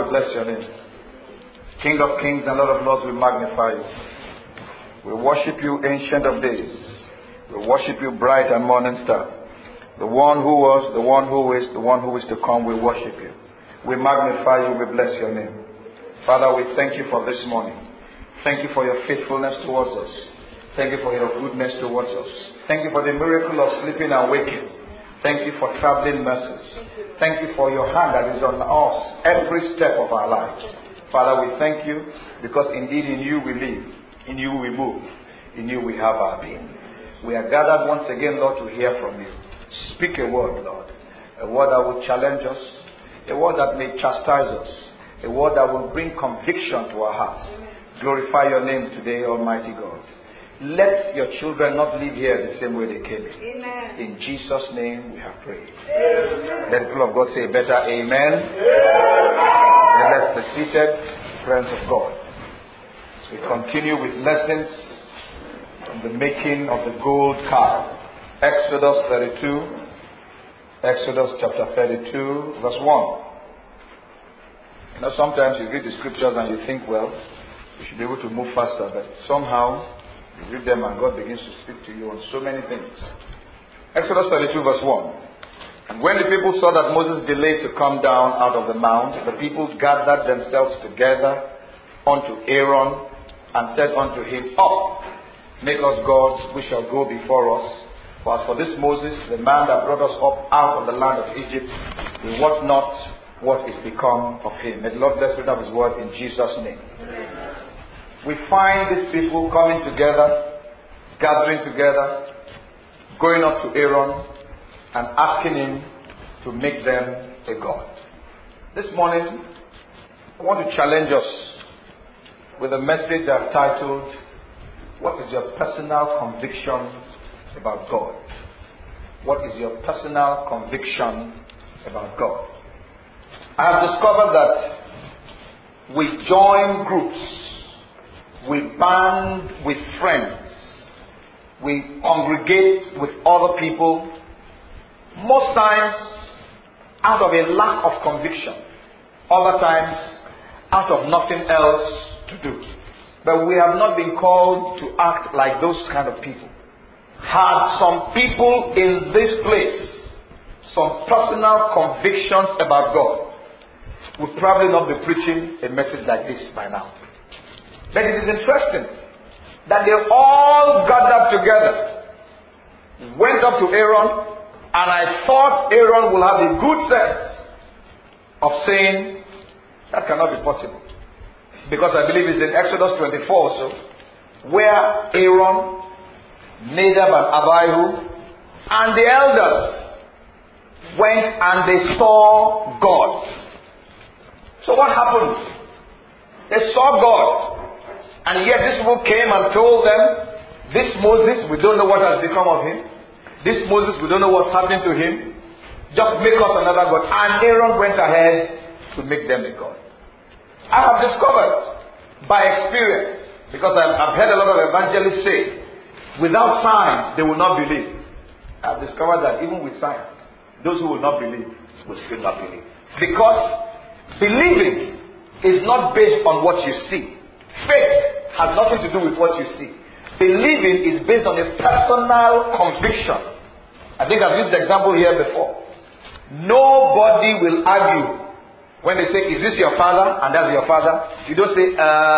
we bless your name. King of kings and Lord of lords, we magnify you. We worship you, Ancient of Days. We worship you, bright and morning star. The one who was, the one who is, the one who is to come, we worship you. We magnify you, we bless your name. Father, we thank you for this morning. Thank you for your faithfulness towards us. Thank you for your goodness towards us. Thank you for the miracle of sleeping and waking. Thank you for traveling mercies. Thank you for your hand that is on us every step of our lives. Father, we thank you because indeed in you we live, in you we move, in you we have our being. We are gathered once again, Lord, to hear from you. Speak a word, Lord. A word that will challenge us. A word that may chastise us. A word that will bring conviction to our hearts. Glorify your name today, Almighty God. Let your children not live here the same way they came in. Amen. In Jesus' name we have prayed. Amen. Let the people of God say better amen. And let's be seated, friends of God. As we continue with lessons on the making of the gold calf. Exodus 32. Exodus chapter 32, verse 1. You know, sometimes you read the scriptures and you think, well, you should be able to move faster, but somehow you read them and God begins to speak to you on so many things. Exodus 32 verse 1. And when the people saw that Moses delayed to come down out of the mount, the people gathered themselves together unto Aaron and said unto him, Up, make us gods, we shall go before us. For as for this Moses, the man that brought us up out of the land of Egypt, we wot not what is become of him. May the Lord bless the his word in Jesus' name. Amen. We find these people coming together, gathering together, going up to Aaron and asking him to make them a god. This morning, I want to challenge us with a message I've titled, What is your personal conviction about God? What is your personal conviction about God? I have discovered that we join groups, we band with friends, we congregate with other people, most times out of a lack of conviction, other times out of nothing else to do. But we have not been called to act like those kind of people. Had some people in this place some personal convictions about God, would probably not be preaching a message like this by now. But it is interesting that they all gathered together, went up to Aaron, and I thought Aaron will have the good sense of saying, that cannot be possible. Because I believe it's in Exodus 24 also, where Aaron, Nadab and Abihu, and the elders went and they saw God. So what happened? They saw God. And yet these people came and told them, this Moses, we don't know what has become of him. This Moses, we don't know what's happening to him. Just make us another God. And Aaron went ahead to make them a God. I have discovered by experience, because I've heard a lot of evangelists say, without signs, they will not believe. I've discovered that even with signs, those who will not believe will still not believe. Because believing is not based on what you see. Faith has nothing to do with what you see. Believing is based on a personal conviction. I think I've used the example here before. Nobody will argue when they say, is this your father? And that's your father. You don't say,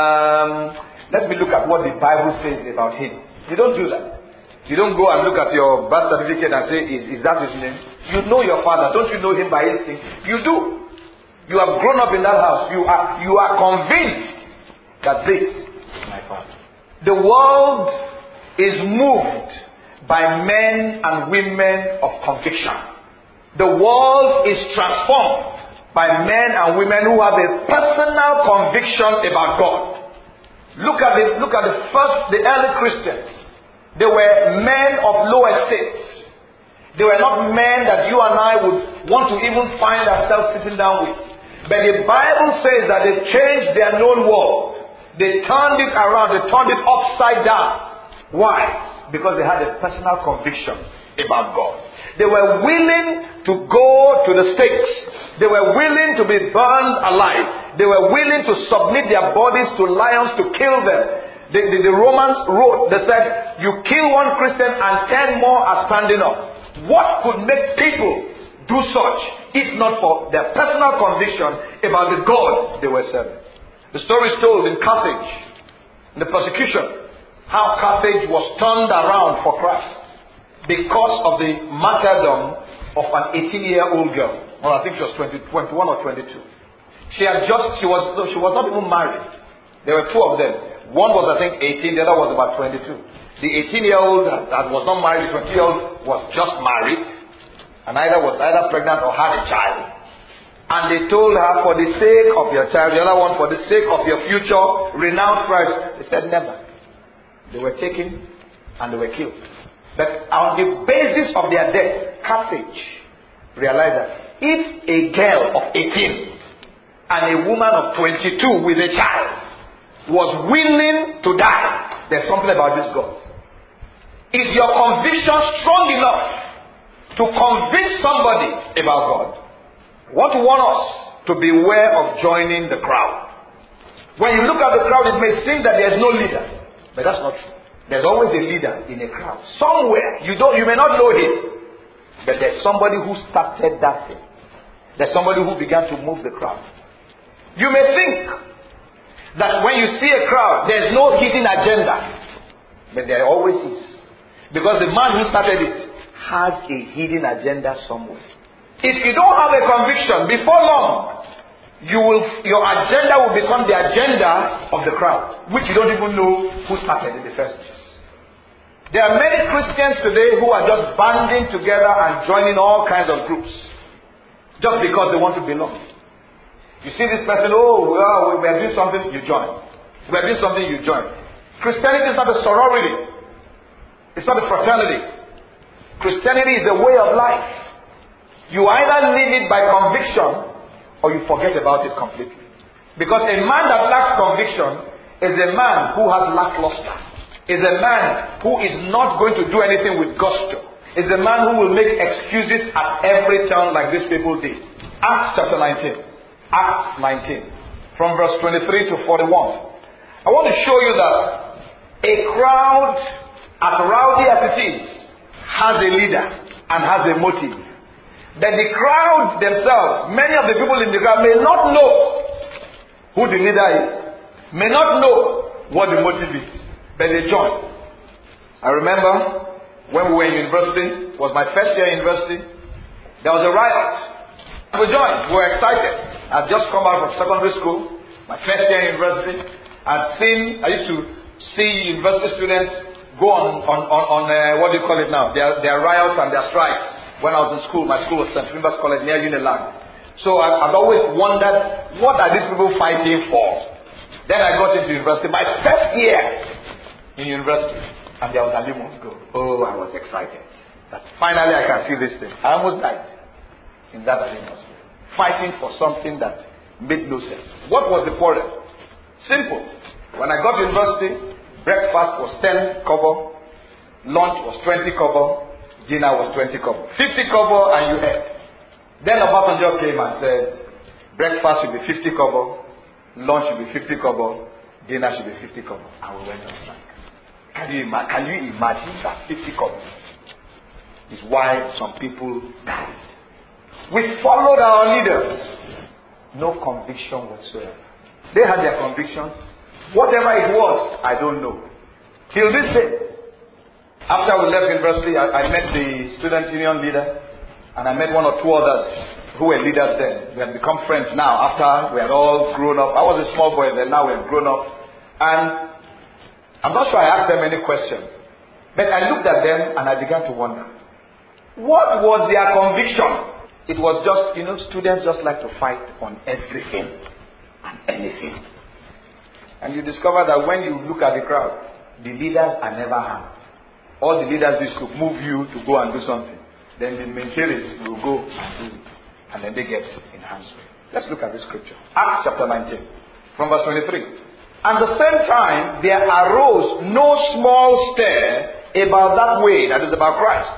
let me look at what the Bible says about him. You don't do that. You don't go and look at your birth certificate and say, is that his name? You know your father. Don't you know him by instinct? You do. You have grown up in that house. You are convinced that this is my father. The world is moved by men and women of conviction. The world is transformed by men and women who have a personal conviction about God. Look at the early Christians. They were men of low estate. They were not men that you and I would want to even find ourselves sitting down with. But the Bible says that they changed their known world. They turned it around. They turned it upside down. Why? Because they had a personal conviction about God. They were willing to go to the stakes. They were willing to be burned alive. They were willing to submit their bodies to lions to kill them. The Romans wrote, they said, you kill one Christian and 10 more are standing up. What could make people do such, if not for their personal conviction about the God they were serving? The story is told in Carthage, in the persecution, how Carthage was turned around for Christ because of the martyrdom of an 18-year-old girl. Well, I think she was 21 or 22. She was not even married. There were two of them. One was, I think, 18, the other was about 22. The 18-year-old that was not married, the 20-year-old was just married, and was either pregnant or had a child. And they told her, for the sake of your child, the other one, for the sake of your future, renounce Christ. They said never. They were taken and they were killed. But on the basis of their death, Carthage realized that if a girl of 18 and a woman of 22 with a child was willing to die, there's something about this God. Is your conviction strong enough to convince somebody about God? I want to warn us to beware of joining the crowd. When you look at the crowd, it may seem that there's no leader. But that's not true. There's always a leader in a crowd. Somewhere. You may not know him. But there's somebody who started that thing. There's somebody who began to move the crowd. You may think that when you see a crowd, there's no hidden agenda. But there always is. Because the man who started it has a hidden agenda somewhere. If you don't have a conviction, before long, your agenda will become the agenda of the crowd, which you don't even know who started in the first place. There are many Christians today who are just banding together and joining all kinds of groups just because they want to belong. You see this person, we are doing something, you join. We are doing something, you join. Christianity is not a sorority. It's not a fraternity. Christianity is a way of life. You either live it by conviction or you forget about it completely. Because a man that lacks conviction is a man who has lackluster. Is a man who is not going to do anything with gusto. Is a man who will make excuses at every turn like these people did. Acts chapter 19. Acts 19. From verse 23 to 41. I want to show you that a crowd, as rowdy as it is, has a leader and has a motive. That the crowd themselves, many of the people in the crowd may not know who the leader is, may not know what the motive is, but they join. I remember when we were in university, it was my first year in university, there was a riot. We joined, we were excited. I'd just come out from secondary school, my first year in university. I used to see university students go on what do you call it now, their riots and their strikes. When I was in school, my school was St. Philip's College near Unilag. So I've always wondered, what are these people fighting for? Then I got into university, my first year in university, and there was a limit go. Oh, I was excited. That finally I can see this thing. I almost died in that atmosphere, fighting for something that made no sense. What was the quarrel? Simple. When I got to university, breakfast was 10 kobo, lunch was 20 kobo, dinner was 20 kobo. 50 kobo and you ate. Then Obasanjo came and said, breakfast should be 50 kobo, lunch should be 50 kobo, dinner should be 50 kobo. And we went on strike. Can you imagine that 50 kobo is why some people died? We followed our leaders. No conviction whatsoever. They had their convictions. Whatever it was, I don't know. Till this day. After we left university, I met the student union leader, and I met one or two others who were leaders then. We had become friends now after we had all grown up. I was a small boy then, now we have grown up. And I'm not sure I asked them any questions. But I looked at them and I began to wonder. What was their conviction? It was just, students just like to fight on everything and anything. And you discover that when you look at the crowd, the leaders are never harmed. All the leaders do is to move you to go and do something. Then the mentalists will go and do it. And then they get enhanced. Let's look at this scripture. Acts chapter 19. From verse 23. At the same time, there arose no small stir about that way, that is about Christ.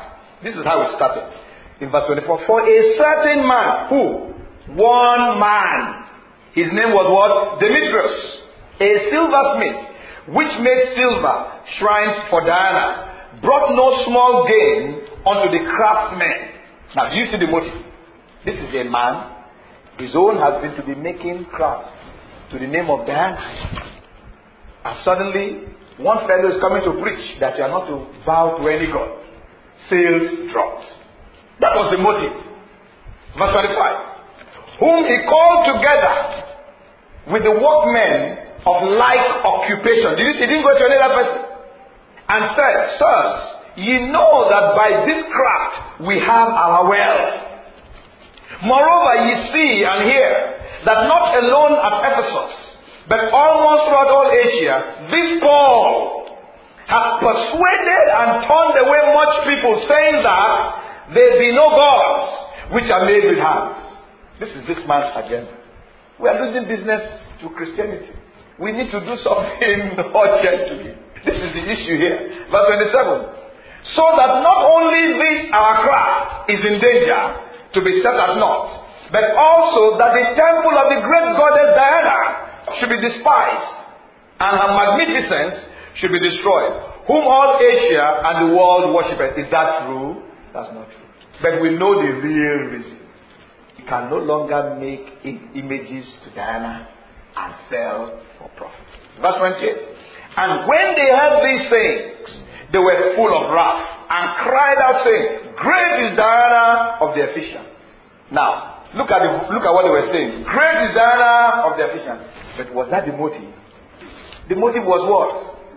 This is how it started. In verse 24, for a certain man, who? One man. His name was what? Demetrius, a silversmith, which made silver shrines for Diana, brought no small gain unto the craftsmen. Now, do you see the motive? This is a man, his own has been to be making crafts to the name of Diana. And suddenly, one fellow is coming to preach that you are not to bow to any god. Sales dropped. That was the motive. Verse 25. Whom he called together with the workmen of like occupation. Did you see? He didn't go to another person. And said, sirs, ye know that by this craft we have our wealth. Moreover, ye see and hear that not alone at Ephesus, but almost throughout all Asia, this Paul hath persuaded and turned away much people, saying that there be no gods which are made with hands. This is this man's agenda. We are losing business to Christianity. We need to do something urgently. This is the issue here. Verse 27. So that not only this our craft is in danger to be set at naught, but also that the temple of the great goddess Diana should be despised, and her magnificence should be destroyed, whom all Asia and the world worshipeth. Is that true? That's not true. But we know the real reason. You can no longer make images to Diana and sell for profit. Verse 28. And when they heard these things, they were full of wrath and cried out, saying, great is Diana of the Ephesians. Now, look at what they were saying. Great is Diana of the Ephesians. But was that the motive? The motive was what?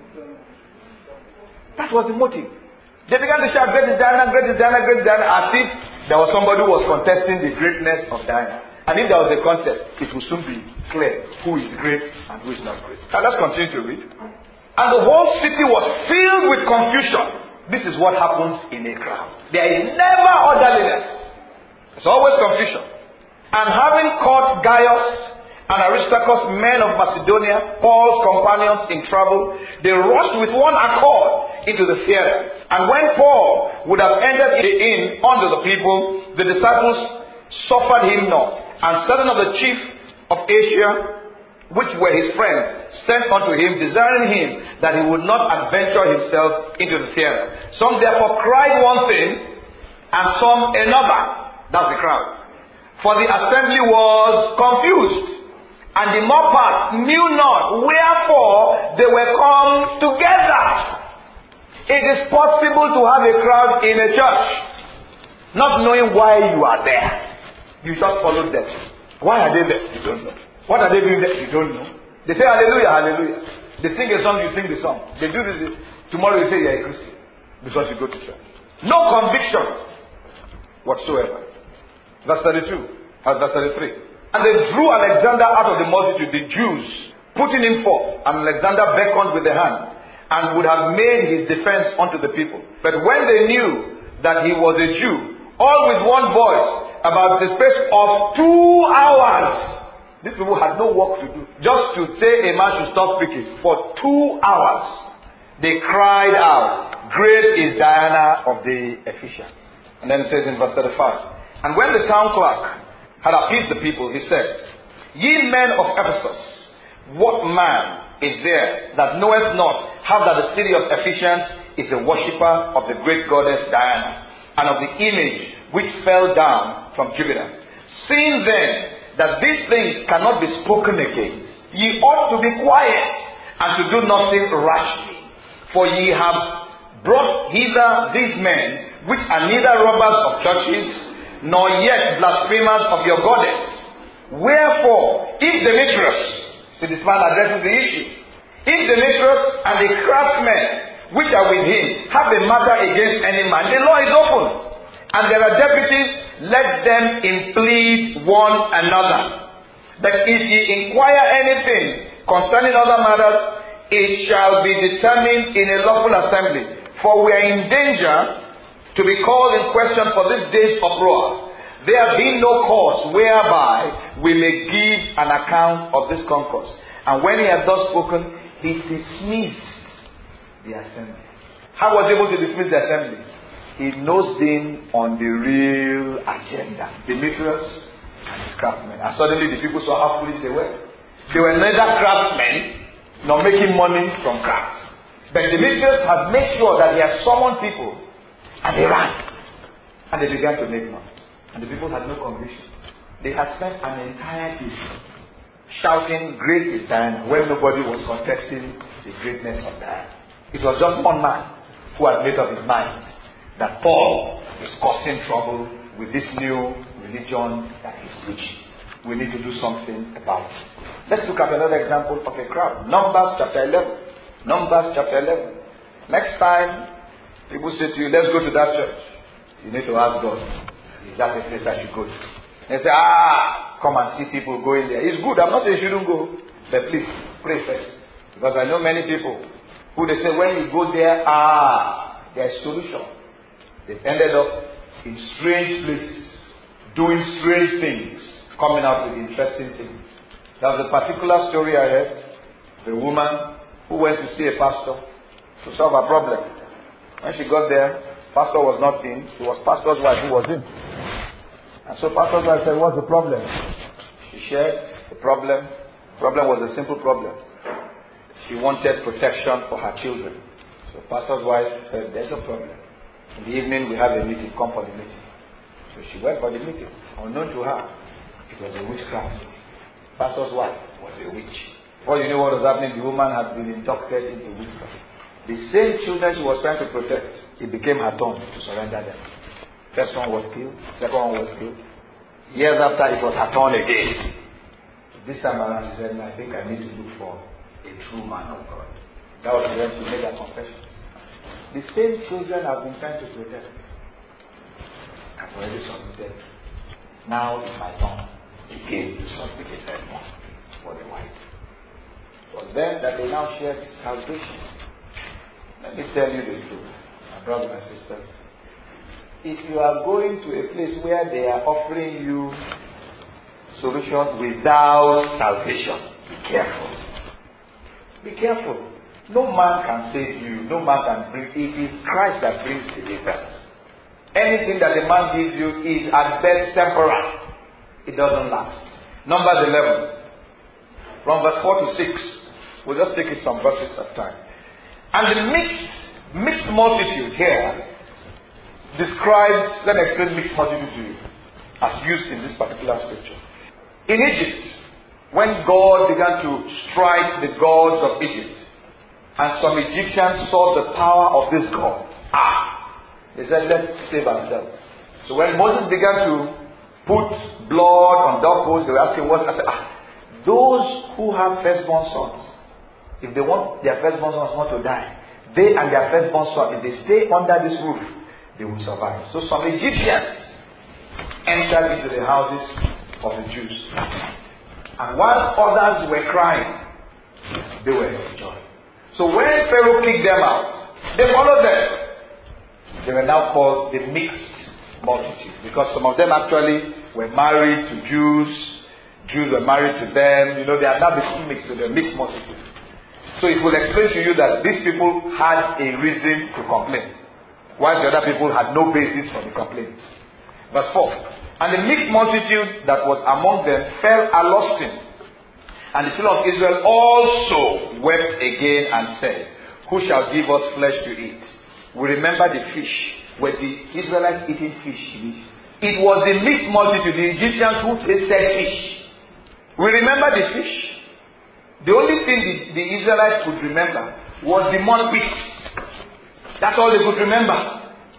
That was the motive. They began to shout, great is Diana, great is Diana, great is Diana, as if there was somebody who was contesting the greatness of Diana. And if there was a contest, it will soon be clear who is great and who is not great. Now let's continue to read. And the whole city was filled with confusion. This is what happens in a crowd. There is never orderliness. There's always confusion. And having caught Gaius and Aristarchus, men of Macedonia, Paul's companions in travel, they rushed with one accord into the theater. And when Paul would have entered in unto the people, the disciples suffered him not. And certain of the chief of Asia, which were his friends, sent unto him, desiring him that he would not adventure himself into the theater. Some therefore cried one thing, and some another. That's the crowd. For the assembly was confused, and the more part knew not wherefore they were come together. It is possible to have a crowd in a church, not knowing why you are there. You just follow them. Why are they there? You don't know. What are they doing there? You don't know. They say hallelujah, hallelujah. They sing a song, you sing the song. They do this. Tomorrow you say you are a Christian because you go to church. No conviction whatsoever. Verse 32. Verse 33. And they drew Alexander out of the multitude, the Jews, putting him forth. And Alexander beckoned with the hand and would have made his defense unto the people. But when they knew that he was a Jew, all with one voice, about the space of 2 hours. These people had no work to do. Just to say a man should stop preaching. For 2 hours, they cried out, great is Diana of the Ephesians. And then it says in verse 35, and when the town clerk had appeased the people, he said, ye men of Ephesus, what man is there that knoweth not how that the city of Ephesians is a worshipper of the great goddess Diana, and of the image which fell down from Jupiter? Seeing then that these things cannot be spoken against, ye ought to be quiet and to do nothing rashly. For ye have brought hither these men, which are neither robbers of churches, nor yet blasphemers of your goddess. Wherefore, if Demetrius, see this man addresses the issue, if Demetrius and the craftsmen which are with him have a matter against any man, the law is open, and there are deputies, let them implead one another. But if ye inquire anything concerning other matters, it shall be determined in a lawful assembly. For we are in danger to be called in question for this day's uproar. There being no cause whereby we may give an account of this concourse. And when he had thus spoken, he dismissed the assembly. How was he able to dismiss the assembly? he nosed in on the real agenda. Demetrius and his craftsmen. And suddenly the people saw how foolish they were. They were neither craftsmen nor making money from crafts. But Demetrius had made sure that he had summoned people, and they ran. And they began to make money. And the people had no conviction. They had spent an entire day shouting, "Great is Diana," when nobody was contesting the greatness of Diana. It was just one man who had made up his mind that Paul is causing trouble with this new religion that he's preaching. We need to do something about it. Let's look at another example of a crowd. Numbers chapter 11. Numbers chapter 11. Next time people say to you, "Let's go to that church," you need to ask God, "Is that a place I should go to?" They say, "Come and see people going there." It's good. I'm not saying you shouldn't go. But please, pray first. Because I know many people who they say when you go there, there's solution. They've ended up in strange places, doing strange things, coming out with interesting things. There was a particular story I heard. A woman who went to see a pastor to solve a problem. When she got there, pastor was not in. It was pastor's wife who was in. And so pastor's wife said, "What's the problem?" She shared the problem. The problem was a simple problem. She wanted protection for her children. So pastor's wife said, "There's no problem. In the evening we have a meeting. Come for the meeting." So she went for the meeting. Unknown to her, it was a witchcraft meeting. Pastor's wife was a witch. Before you knew what was happening, the woman had been inducted into witchcraft. The same children she was trying to protect, it became her turn to surrender them. First one was killed, second one was killed. Years after, it was her turn again. This time around, she said, "I think I need to look for a true man of God." That was when she made that confession. The same children have been trying to protect. I've already submitted. Now it's my turn again to submit it more for the white. It was then that they now shared salvation. Let me tell you the truth, my brothers and sisters. If you are going to a place where they are offering you solutions without salvation, be careful. Be careful. No man can save you. No man can bring. It is Christ that brings deliverance. Anything that a man gives you is at best temporal. It doesn't last. Numbers 11. From verse 4 to 6. We'll just take it some verses at a time. And the mixed multitude here describes, let me explain mixed multitude to you, as used in this particular scripture. In Egypt, when God began to strike the gods of Egypt, and some Egyptians saw the power of this God, they said, "Let's save ourselves." So when Moses began to put blood on doorposts, they were asking what? I said, those who have firstborn sons, if they want their firstborn sons not to die, they and their firstborn son, if they stay under this roof, they will survive. So some Egyptians entered into the houses of the Jews, and whilst others were crying, they were enjoying. So when Pharaoh kicked them out, they followed them. They were now called the mixed multitude, because some of them actually were married to Jews. Jews were married to them. They are now become mixed, so they're mixed multitude. So it will explain to you that these people had a reason to complain, whilst the other people had no basis for the complaint. Verse 4. And the mixed multitude that was among them fell a lusting. And the children of Israel also wept again and said, "Who shall give us flesh to eat?" We remember the fish. Were the Israelites eating fish? It was the mixed multitude, the Egyptians, who tasted fish. We remember the fish. The only thing the Israelites could remember was the mud pits. That's all they could remember.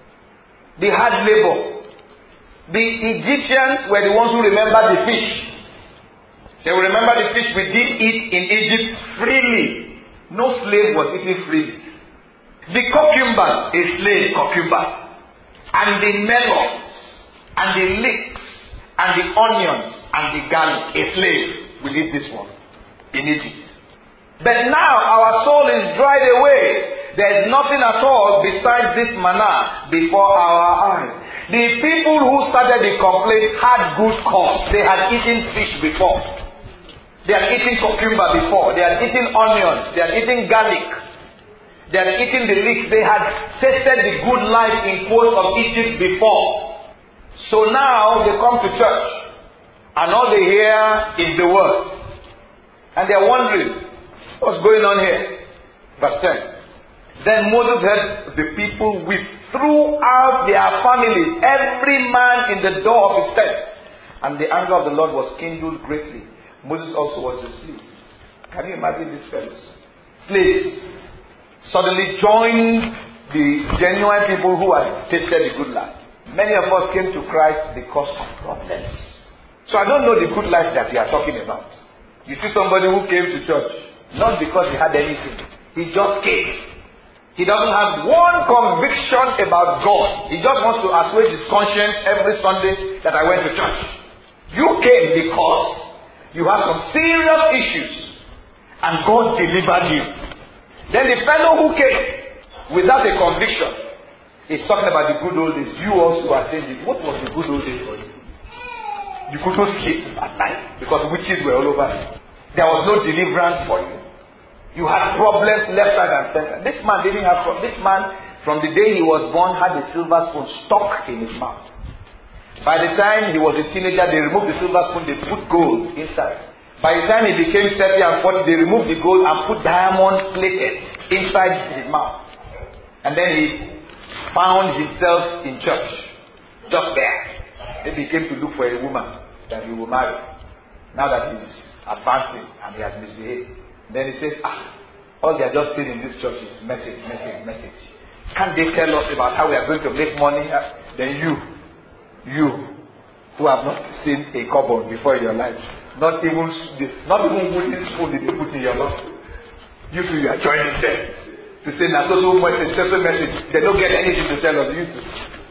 The hard labor. The Egyptians were the ones who remembered the fish. They will remember the fish we did eat in Egypt freely. No slave was eating freely. The cucumbers, a slave cucumber. And the melons, and the leeks, and the onions, and the garlic, a slave will eat this one in Egypt. But now our soul is dried away. There is nothing at all besides this manna before our eyes. The people who started the complaint had good cause. They had eaten fish before. They had eaten cucumber before. They had eaten onions. They had eaten garlic. They had eaten the leeks. They had tasted the good life in quotes of Egypt before. So now they come to church and all they hear is the word. And they are wondering, what's going on here? Verse 10. Then Moses heard the people weep throughout their families, every man in the door of his tent. And the anger of the Lord was kindled greatly. Moses also was the slaves. Can you imagine these fellows? Slaves suddenly joined the genuine people who had tasted the good life. Many of us came to Christ because of problems. So I don't know the good life that we are talking about. You see somebody who came to church, not because he had anything. He just came. He doesn't have one conviction about God. He just wants to assuage his conscience every Sunday that I went to church. You came because you have some serious issues and God delivered you. Then the fellow who came without a conviction is talking about the good old days. You also are saying, what was the good old days for you? You couldn't sleep at night because witches were all over you. There was no deliverance for you. You had problems left, right, and center. This man didn't have problems. This man, from the day he was born, had a silver spoon stuck in his mouth. By the time he was a teenager, they removed the silver spoon, they put gold inside. By the time he became 30 and 40, they removed the gold and put diamond plated inside his mouth. And then he found himself in church, just there. Maybe he came to look for a woman that he will marry. Now that he's advancing and he has misbehaved. Then he says, all they are just saying in this church is message. Can't they tell us about how we are going to make money? Then you who have not seen a cupboard before in your life, not even wooden spoon did they put in your mouth. You two, you are joining them to say so message. They don't get anything to tell us. You two.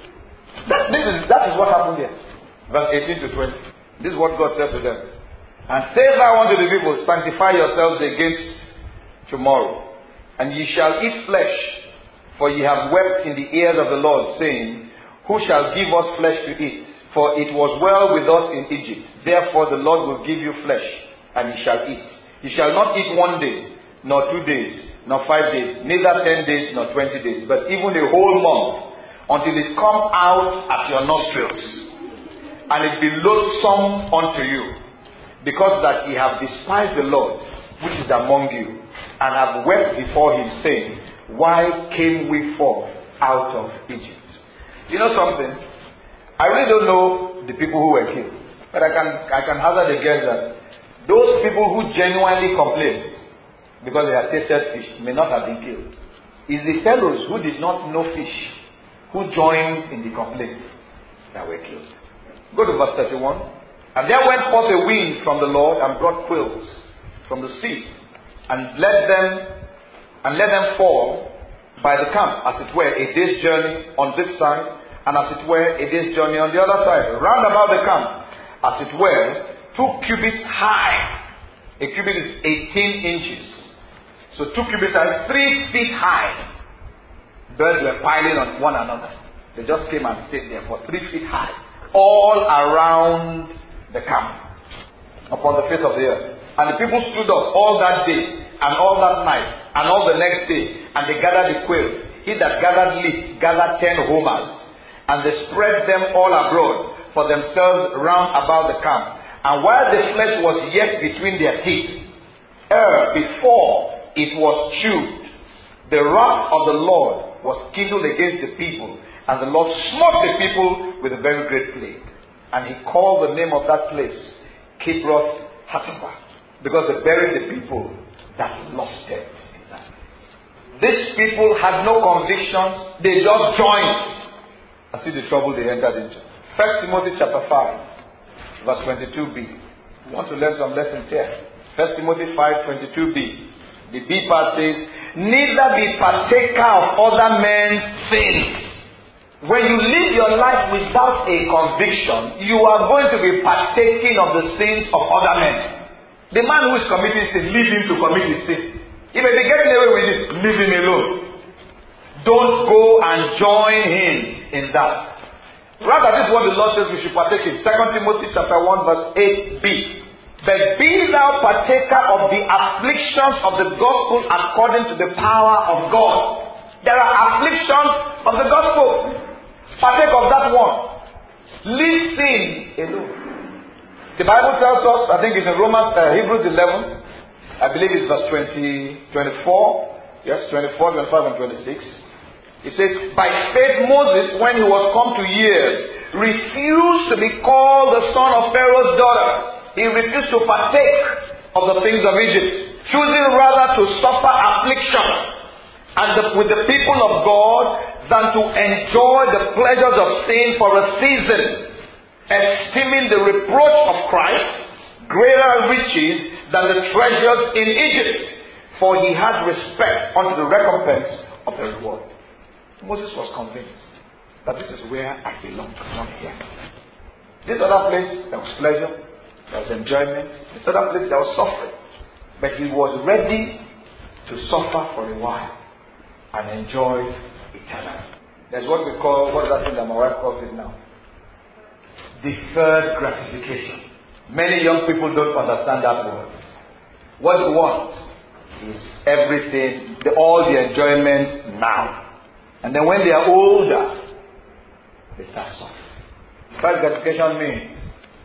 That is what happened here. Verse 18 to 20. This is what God said to them. And say thou unto the people, sanctify yourselves against tomorrow, and ye shall eat flesh, for ye have wept in the ears of the Lord, saying, who shall give us flesh to eat? For it was well with us in Egypt. Therefore the Lord will give you flesh, and ye shall eat. Ye shall not eat 1 day, nor 2 days, nor 5 days, neither 10 days, nor 20 days, but even a whole month, until it come out at your nostrils, and it be loathsome unto you, because that ye have despised the Lord, which is among you, and have wept before him, saying, why came we forth out of Egypt? You know something? I really don't know the people who were killed, but I can hazard a guess that those people who genuinely complained because they had tasted fish may not have been killed. It's the fellows who did not know fish who joined in the complaints that were killed. Go to verse 31. And there went forth a wind from the Lord and brought quails from the sea, and let them fall by the camp, as it were, a day's journey on this side, and as it were, a day's journey on the other side, round about the camp, as it were, 2 cubits high. A cubit is 18 inches. So 2 cubits are 3 feet high. Birds were piling on one another. They just came and stayed there for 3 feet high, all around the camp, upon the face of the earth. And the people stood up all that day, and all that night, and all the next day, and they gathered the quails. He that gathered least gathered 10 homers. And they spread them all abroad for themselves round about the camp. And while the flesh was yet between their teeth, before it was chewed, the wrath of the Lord was kindled against the people, and the Lord smote the people with a very great plague. And he called the name of that place Kibroth Hattaavah, because they buried the people that lost it in that place. These people had no convictions, they just joined. And see the trouble they entered into. 1 Timothy chapter 5, verse 22b. You want to learn some lessons here. 1 Timothy 5, 22b. The B part says, neither be partaker of other men's sins. When you live your life without a conviction, you are going to be partaking of the sins of other men. The man who is committing sin, leave him to commit his sin. He may be getting away with it, leave him alone. Don't go and join him in that. Rather, this is what the Lord says we should partake in. 2 Timothy chapter 1 verse 8b. But be thou partaker of the afflictions of the gospel according to the power of God. There are afflictions of the gospel. Partake of that one. Leave sin alone. The Bible tells us, I think it's in Hebrews 11, I believe it's verse 24. Yes, 24, 25 and 26. It says, by faith Moses, when he was come to years, refused to be called the son of Pharaoh's daughter. He refused to partake of the things of Egypt, choosing rather to suffer affliction with the people of God than to enjoy the pleasures of sin for a season, esteeming the reproach of Christ greater riches than the treasures in Egypt, for he had respect unto the recompense of the reward. Moses was convinced that this is where I belong, not here. This other place, there was pleasure, there was enjoyment. This other place, there was suffering. But he was ready to suffer for a while and enjoy eternally. That's what we call, what is that thing that my wife calls it now? Deferred gratification. Many young people don't understand that word. What they want is everything, all the enjoyment now. And then when they are older, they start suffering. Deferred gratification means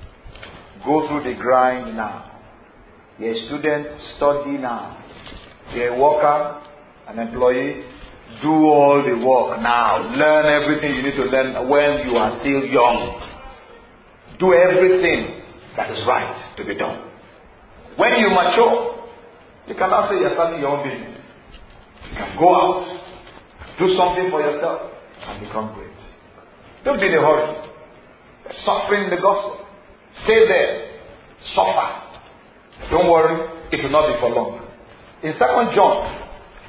go through the grind now. You're a student, study now. You're a worker, an employee, do all the work now. Learn everything you need to learn when you are still young. Do everything that is right to be done. When you mature, you cannot say you're starting your own business. You can go out, do something for yourself, and become great. Don't be in a hurry. You're suffering the gospel. Stay there. Suffer. Don't worry, it will not be for long. In 2 John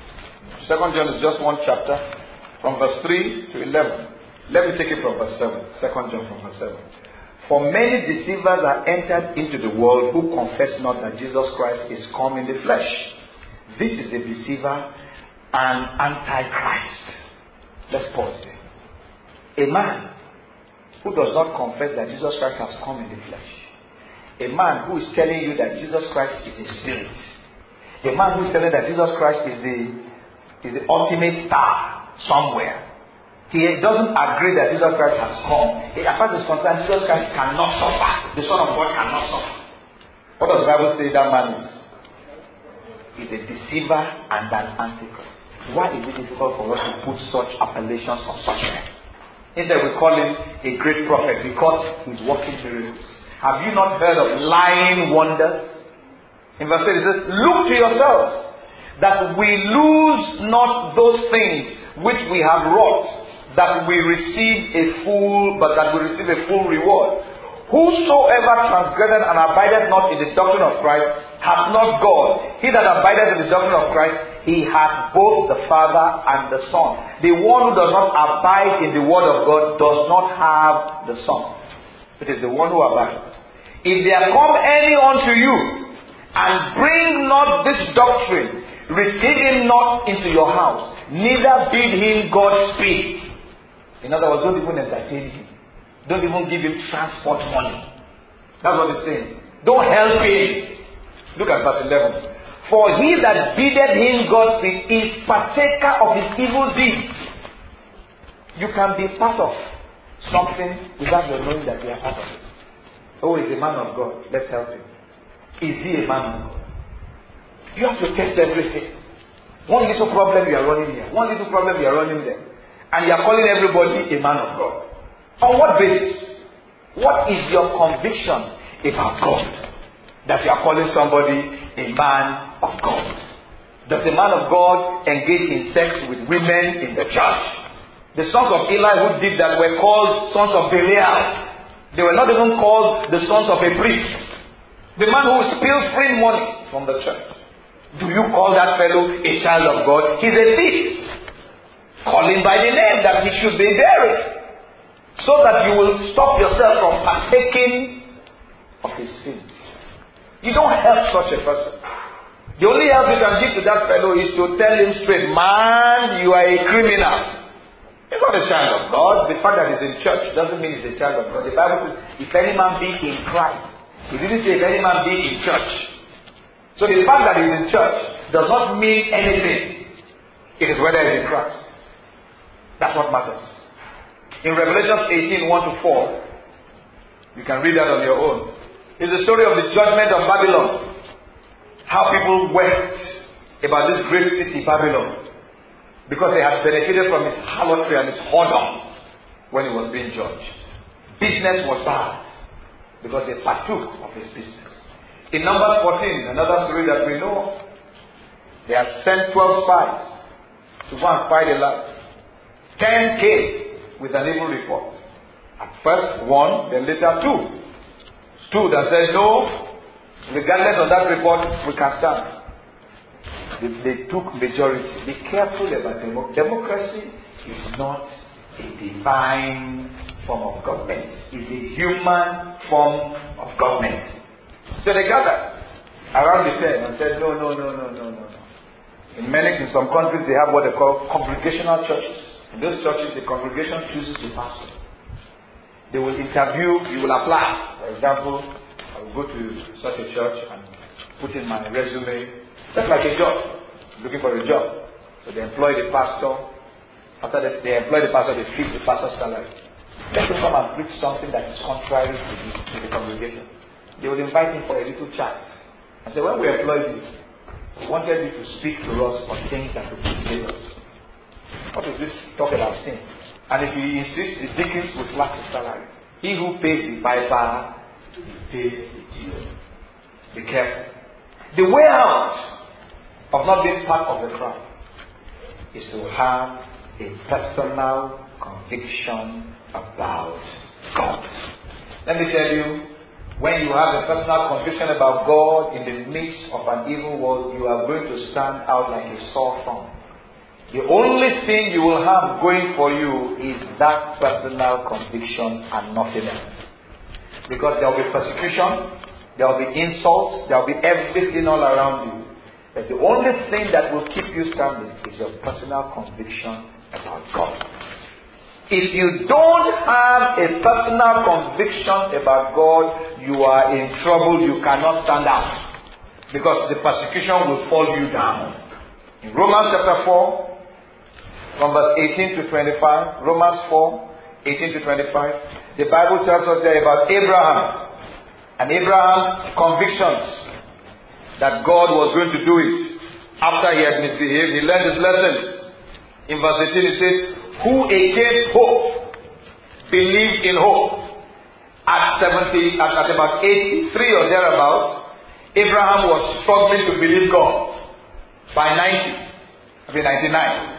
is just one chapter, from verse 3 to 11. Let me take it from verse 7. 2 John from verse 7. For many deceivers are entered into the world who confess not that Jesus Christ is come in the flesh. This is a deceiver and antichrist. Let's pause there. A man who does not confess that Jesus Christ has come in the flesh. A man who is telling you that Jesus Christ is a spirit. A man who is telling that Jesus Christ is the ultimate star somewhere. He doesn't agree that Jesus Christ has come. As far as is concerned, Jesus Christ cannot suffer. The Son of God cannot suffer. What does the Bible say that man is? He's a deceiver and an antichrist. Why is it difficult for us to put such appellations on such men? Instead we call him a great prophet because he's working miracles. Have you not heard of lying wonders? In verse 8 it says, look to yourselves, that we lose not those things which we have wrought, that we receive a full reward. Whosoever transgresseth and abideth not in the doctrine of Christ hath not God. He that abideth in the doctrine of Christ, he hath both the Father and the Son. The one who does not abide in the word of God does not have the Son. It is the one who abides. If there come any unto you, and bring not this doctrine, receive him not into your house, neither bid him Godspeed. In other words, don't even entertain him. Don't even give him transport money. That's what he's saying. Don't help him. Look at verse 11. For he that biddeth him Godspeed is partaker of his evil deeds. You can be part of something without your knowing that you are part of it. Oh, he's a man of God. Let's help him. Is he a man of God? You have to test everything. One little problem you are running here. One little problem you are running there. And you are calling everybody a man of God. On what basis? What is your conviction about God? That you are calling somebody a man of God. Does a man of God engage in sex with women in the church? The sons of Eli who did that were called sons of Belial. They were not even called the sons of a priest. The man who spilled free money from the church. Do you call that fellow a child of God? He's a thief. Call him by the name that he should be bearing, so that you will stop yourself from partaking of his sins. You don't help such a person. The only help you can give to that fellow is to tell him straight, man, you are a criminal. He's not a child of God. The fact that he's in church doesn't mean he's a child of God. The Bible says, if any man be in Christ, He didn't say if any man be in church. So the fact that he's in church does not mean anything. It is whether he's in Christ. That's what matters. In Revelation 18:1-4, you can read that on your own. It's the story of the judgment of Babylon. How people wept about this great city, Babylon, because they had benefited from its harlotry and its whoredom when it was being judged. Business was bad because they partook of his business. In Numbers 14, another story that we know, they had sent 12 spies to go and spy the land. 10 came with an evil report. At first 1, then later 2. Stood and said, no, regardless of that report, we can stand. They took majority. Be careful about democracy. Is not a divine form of government. It's a human form of government. So they gathered around the tent and said, no. In some countries they have what they call congregational churches. In those churches, the congregation chooses the pastor. They will interview, you will apply. For example, I will go to such a church and put in my resume, just like a job, looking for a job. So they employ the pastor. After they employ the pastor, they fix the pastor's salary. Let him come and preach something that is contrary to the congregation. They will invite him for a little chat. And say, when we employed you, we wanted you to speak to us on things that will please us. What is this talk about sin? And if he insists, the deacons will slash his salary. He who pays the piper, pays the due. Be careful. The way out of not being part of the crowd is to have a personal conviction about God. Let me tell you, when you have a personal conviction about God in the midst of an evil world, you are going to stand out like a sore thumb. The only thing you will have going for you is that personal conviction and nothing else. Because there will be persecution, there will be insults, there will be everything all around you. But the only thing that will keep you standing is your personal conviction about God. If you don't have a personal conviction about God, you are in trouble. You cannot stand out. Because the persecution will fall you down. In Romans chapter 4, from verse 18-25, Romans 4, 18-25, the Bible tells us there about Abraham and Abraham's convictions that God was going to do it after he had misbehaved. He learned his lessons. In verse 18 it says, who against hope believed in hope. At about 83 or thereabouts, Abraham was struggling to believe God. By 99.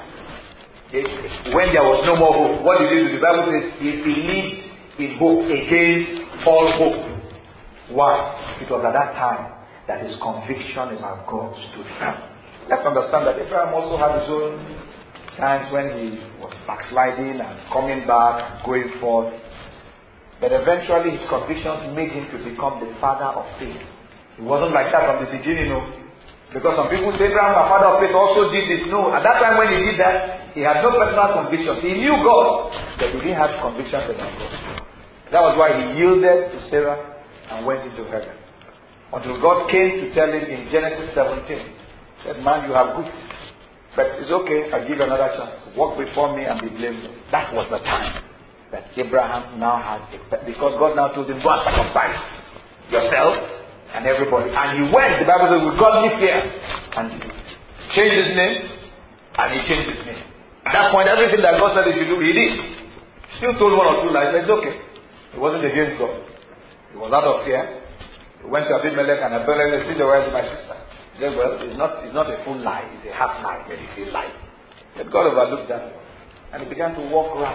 When there was no more hope, what did he do? The Bible says he believed in hope against all hope. Why? It was at that time that his conviction about God stood firm. Let's understand that Abraham also had his own times when he was backsliding and coming back and going forth. But eventually his convictions made him to become the father of faith. It wasn't like that from the beginning, no. Because some people say Abraham, our father of faith, also did this. No, at that time when he did that, he had no personal conviction. He knew God, but he didn't have convictions about God. That was why he yielded to Sarah and went into heaven. Until God came to tell him in Genesis 17, said, man, you have good, but it's okay, I'll give you another chance. Walk before me and be blameless. That was the time that Abraham now had, because God now told him, go and circumcise yourself and everybody. And he went, the Bible says, with godly fear. And he changed his name, and he changed his name. At that point, everything that God said he should do, he did. Still told one or two lies, but it's okay. It wasn't against God. It was out of fear. He went to Abimelech, and Abimelech said, where is my sister? He said, well, it's not a full lie, it's a half lie, but it's a lie. But God overlooked that one. And he began to walk right.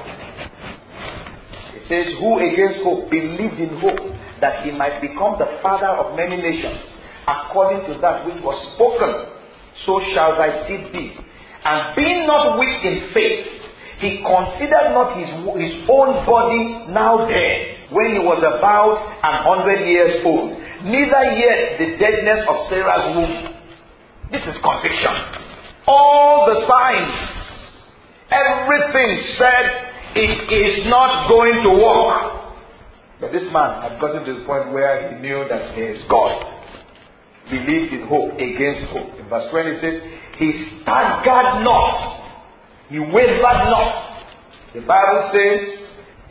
It says, who against hope believed in hope that he might become the father of many nations, according to that which was spoken, so shall thy seed be. And being not weak in faith, he considered not his own body now dead, when he was about 100 years old, neither yet the deadness of Sarah's womb. This is conviction. All the signs, everything said, it is not going to work. But this man had gotten to the point where he knew that there is God. Believed in hope against hope. In verse 20 it says, he staggered not. He wavered not. The Bible says,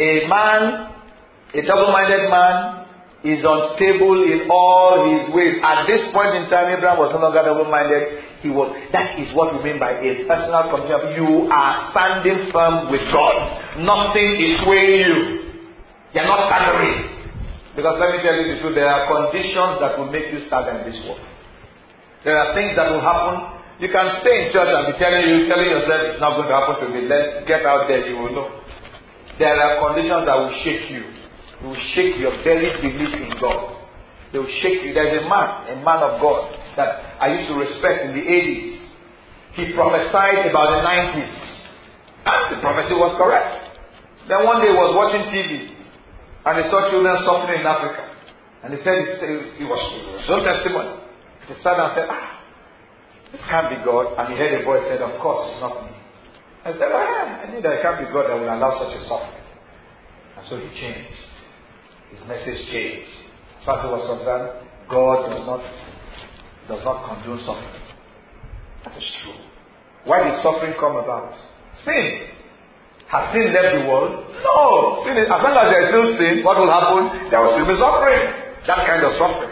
a double-minded man is unstable in all his ways. At this point in time, Abraham was no longer double-minded. That is what we mean by a personal commitment. You are standing firm with God. Nothing is swaying you. You are not staggering. Because let me tell you the truth, there are conditions that will make you stagger in this world. There are things that will happen. You can stay in church and be telling yourself it's not going to happen to me. Let's get out there, you will know. There are conditions that will shake you. It will shake your very belief in God. They will shake you. There is a man of God that I used to respect in the 80s. He prophesied about the 90s. And the prophecy was correct. Then one day he was watching TV and he saw children suffering in Africa. And he said, it was his own testimony. He sat down and said, this can't be God. And he heard a voice said, of course, it's not me. I said, I knew that it can't be God that will allow such a suffering. And so he changed. His message changed. As far as he was concerned, God does not condone suffering. That is true. Why did suffering come about? Sin. Has sin left the world? No. Sin is, as long as there is still sin, what will happen? There will still be suffering. That kind of suffering.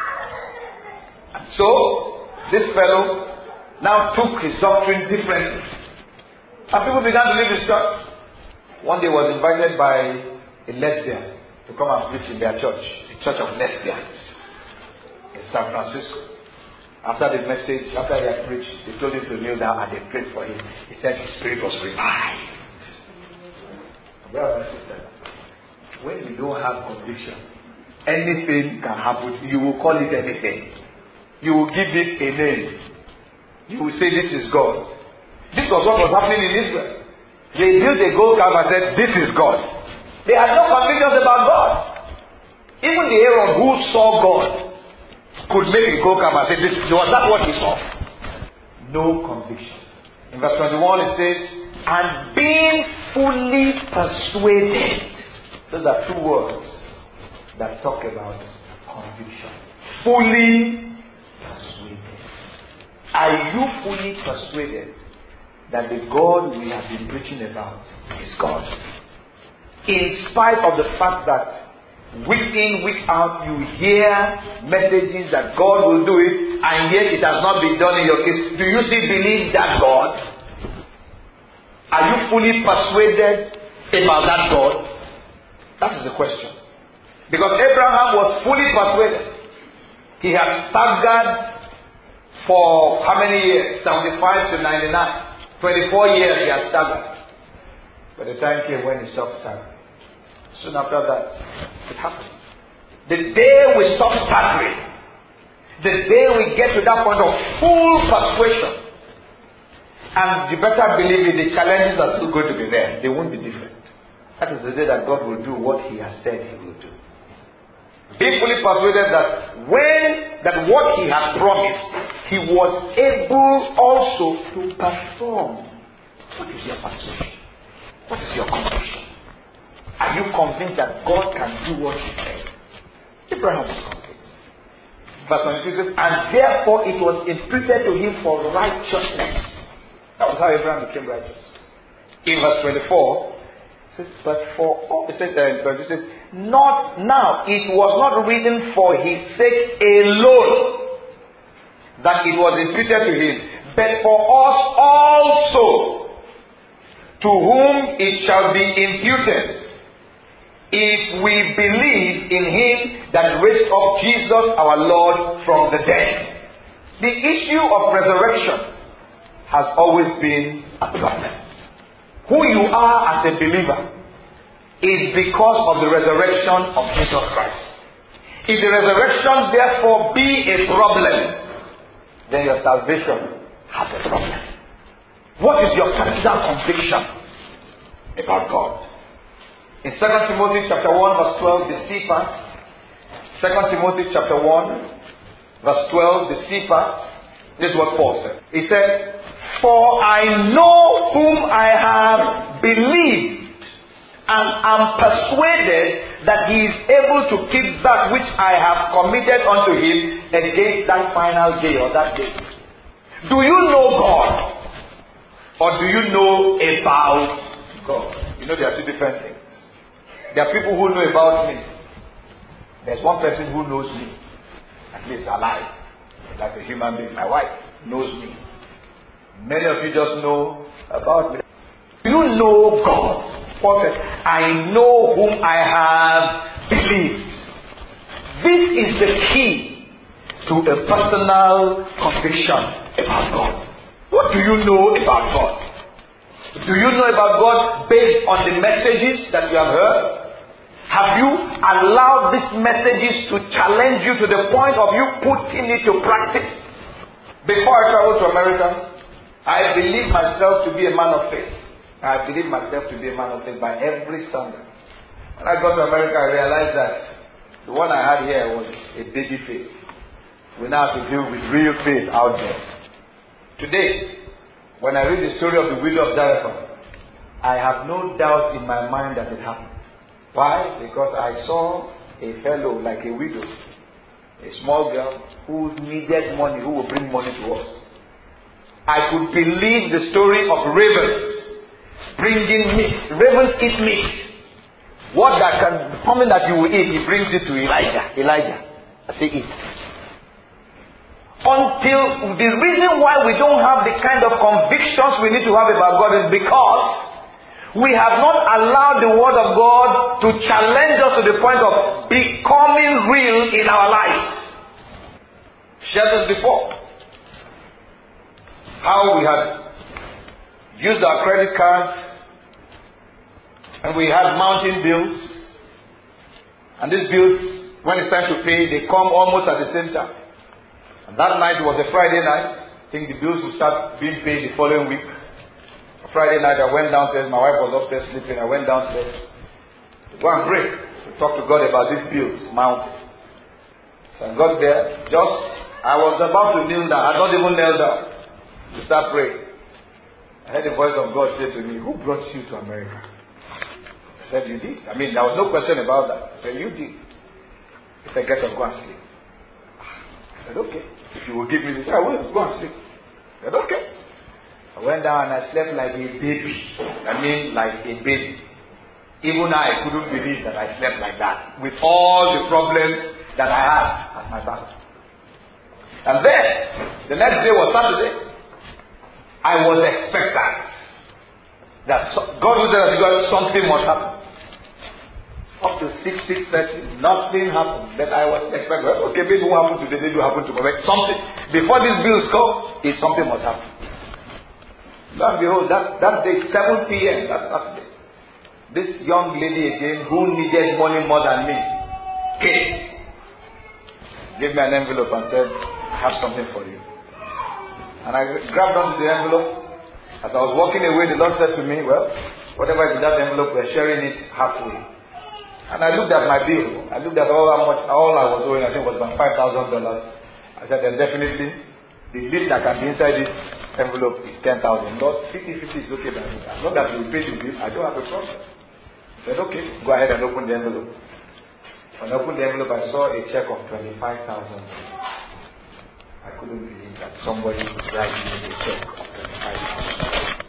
And so, this fellow now took his doctrine differently. And people began to leave his church. One day was invited by a lesbian to come and preach in their church, the Church of Lesbians in San Francisco. After the message, after he had preached, they told him to kneel down and they prayed for him. He said his spirit was revived. Brother and sister, when you don't have conviction, anything can happen. You will call it anything. You will give it a name. You will say this is God. This was what was happening in Israel. They built a gold calf and said, this is God. They had no convictions about God. Even the Aaron who saw God could make a gold calf and say, was that what he saw? No conviction. In verse 21 it says, and being fully persuaded. Those are two words that talk about conviction. Fully persuaded. Are you fully persuaded that the God we have been preaching about is God? In spite of the fact that week in, week out, you hear messages that God will do it, and yet it has not been done in your case. Do you still believe that God? Are you fully persuaded about that God? That is the question. Because Abraham was fully persuaded. He had staggered for how many years? 75 to 99. 24 years he had staggered. But the time came when he stopped staggering. Soon after that, it happened. The day we stop staggering, the day we get to that point of full persuasion, and you better believe me, the challenges are still going to be there. They won't be different. That is the day that God will do what He has said He will do. Be fully persuaded that what He had promised, He was able also to perform. What is your persuasion? What is your conviction? Are you convinced that God can do what He said? Abraham was convinced. Verse 22 says, and therefore it was imputed to him for righteousness. That was how Abraham became righteous. In verse 24, it says, but for all, it says, not now, it was not written for his sake alone that it was imputed to him, but for us also, to whom it shall be imputed, if we believe in him that raised up Jesus our Lord from the dead. The issue of resurrection has always been a problem. Who you are as a believer is because of the resurrection of Jesus Christ. If the resurrection therefore be a problem, then your salvation has a problem. What is your personal conviction about God? In 2 Timothy chapter 1 verse 12, the C part. 2 Timothy chapter 1 verse 12, the C part. This is what Paul said. He said, for I know whom I have believed, and am persuaded that he is able to keep that which I have committed unto him against that final day or that day. Do you know God? Or do you know about God? You know, there are two different things. There are people who know about me. There's one person who knows me, at least alive. That's a human being. My wife knows me. Many of you just know about me. Do you know God? Paul said, I know whom I have believed. This is the key to a personal conviction about God. What do you know about God? Do you know about God based on the messages that you have heard? Have you allowed these messages to challenge you to the point of you putting it to practice? Before I traveled to America, I believed myself to be a man of faith. I believed myself to be a man of faith by every standard. When I got to America, I realized that the one I had here was a baby faith. We now have to deal with real faith out there. Today, when I read the story of the widow of Zarephath, I have no doubt in my mind that it happened. Why? Because I saw a fellow like a widow, a small girl who needed money, who would bring money to us. I could believe the story of ravens bringing meat. Ravens eat meat. What that can, something that you will eat, he brings it to Elijah. I say eat. Until the reason why we don't have the kind of convictions we need to have about God is because we have not allowed the word of God to challenge us to the point of becoming real in our lives. Shared this before. How we had used our credit card and we had mounting bills. And these bills, when it's time to pay, they come almost at the same time. And that night was a Friday night. I think the bills would start being paid the following week. Friday night I went downstairs, my wife was upstairs sleeping, I went downstairs to go and pray, to talk to God about these bills mounted. So I got there, I was about to kneel down, I don't even kneel down, to start praying. I heard the voice of God say to me, who brought you to America? I said, you did. I mean, there was no question about that. I said, you did. He said, get up, go and sleep. I said, okay. If you will give me this, I will, go and sleep. I said, okay. I went down and I slept like a baby. I mean, like a baby. Even I couldn't believe that I slept like that. With all the problems that I had at my back. And then, the next day was Saturday. I was expectant. That God who said that something must happen. Up to 6:30, nothing happened. Then I was expecting, okay, maybe it won't happen today, maybe it will happen tomorrow. Something. Before these bills come, something must happen. Lo and behold, that day, 7 p.m., that Saturday, this young lady again, who needed money more than me, came, gave me an envelope and said, I have something for you. And I grabbed onto the envelope. As I was walking away, the Lord said to me, well, whatever is in that envelope, we're sharing it halfway. And I looked at my bill. I looked at all I was owing. I think it was about $5,000. I said, then definitely, the least that can be inside this envelope is 10,000. Lord, 50-50 is okay by me. As long as you pay the bill, I don't have a problem. I said, okay, go ahead and open the envelope. When I opened the envelope, I saw a check of $25,000. I couldn't believe that somebody would write me a check of $25,000.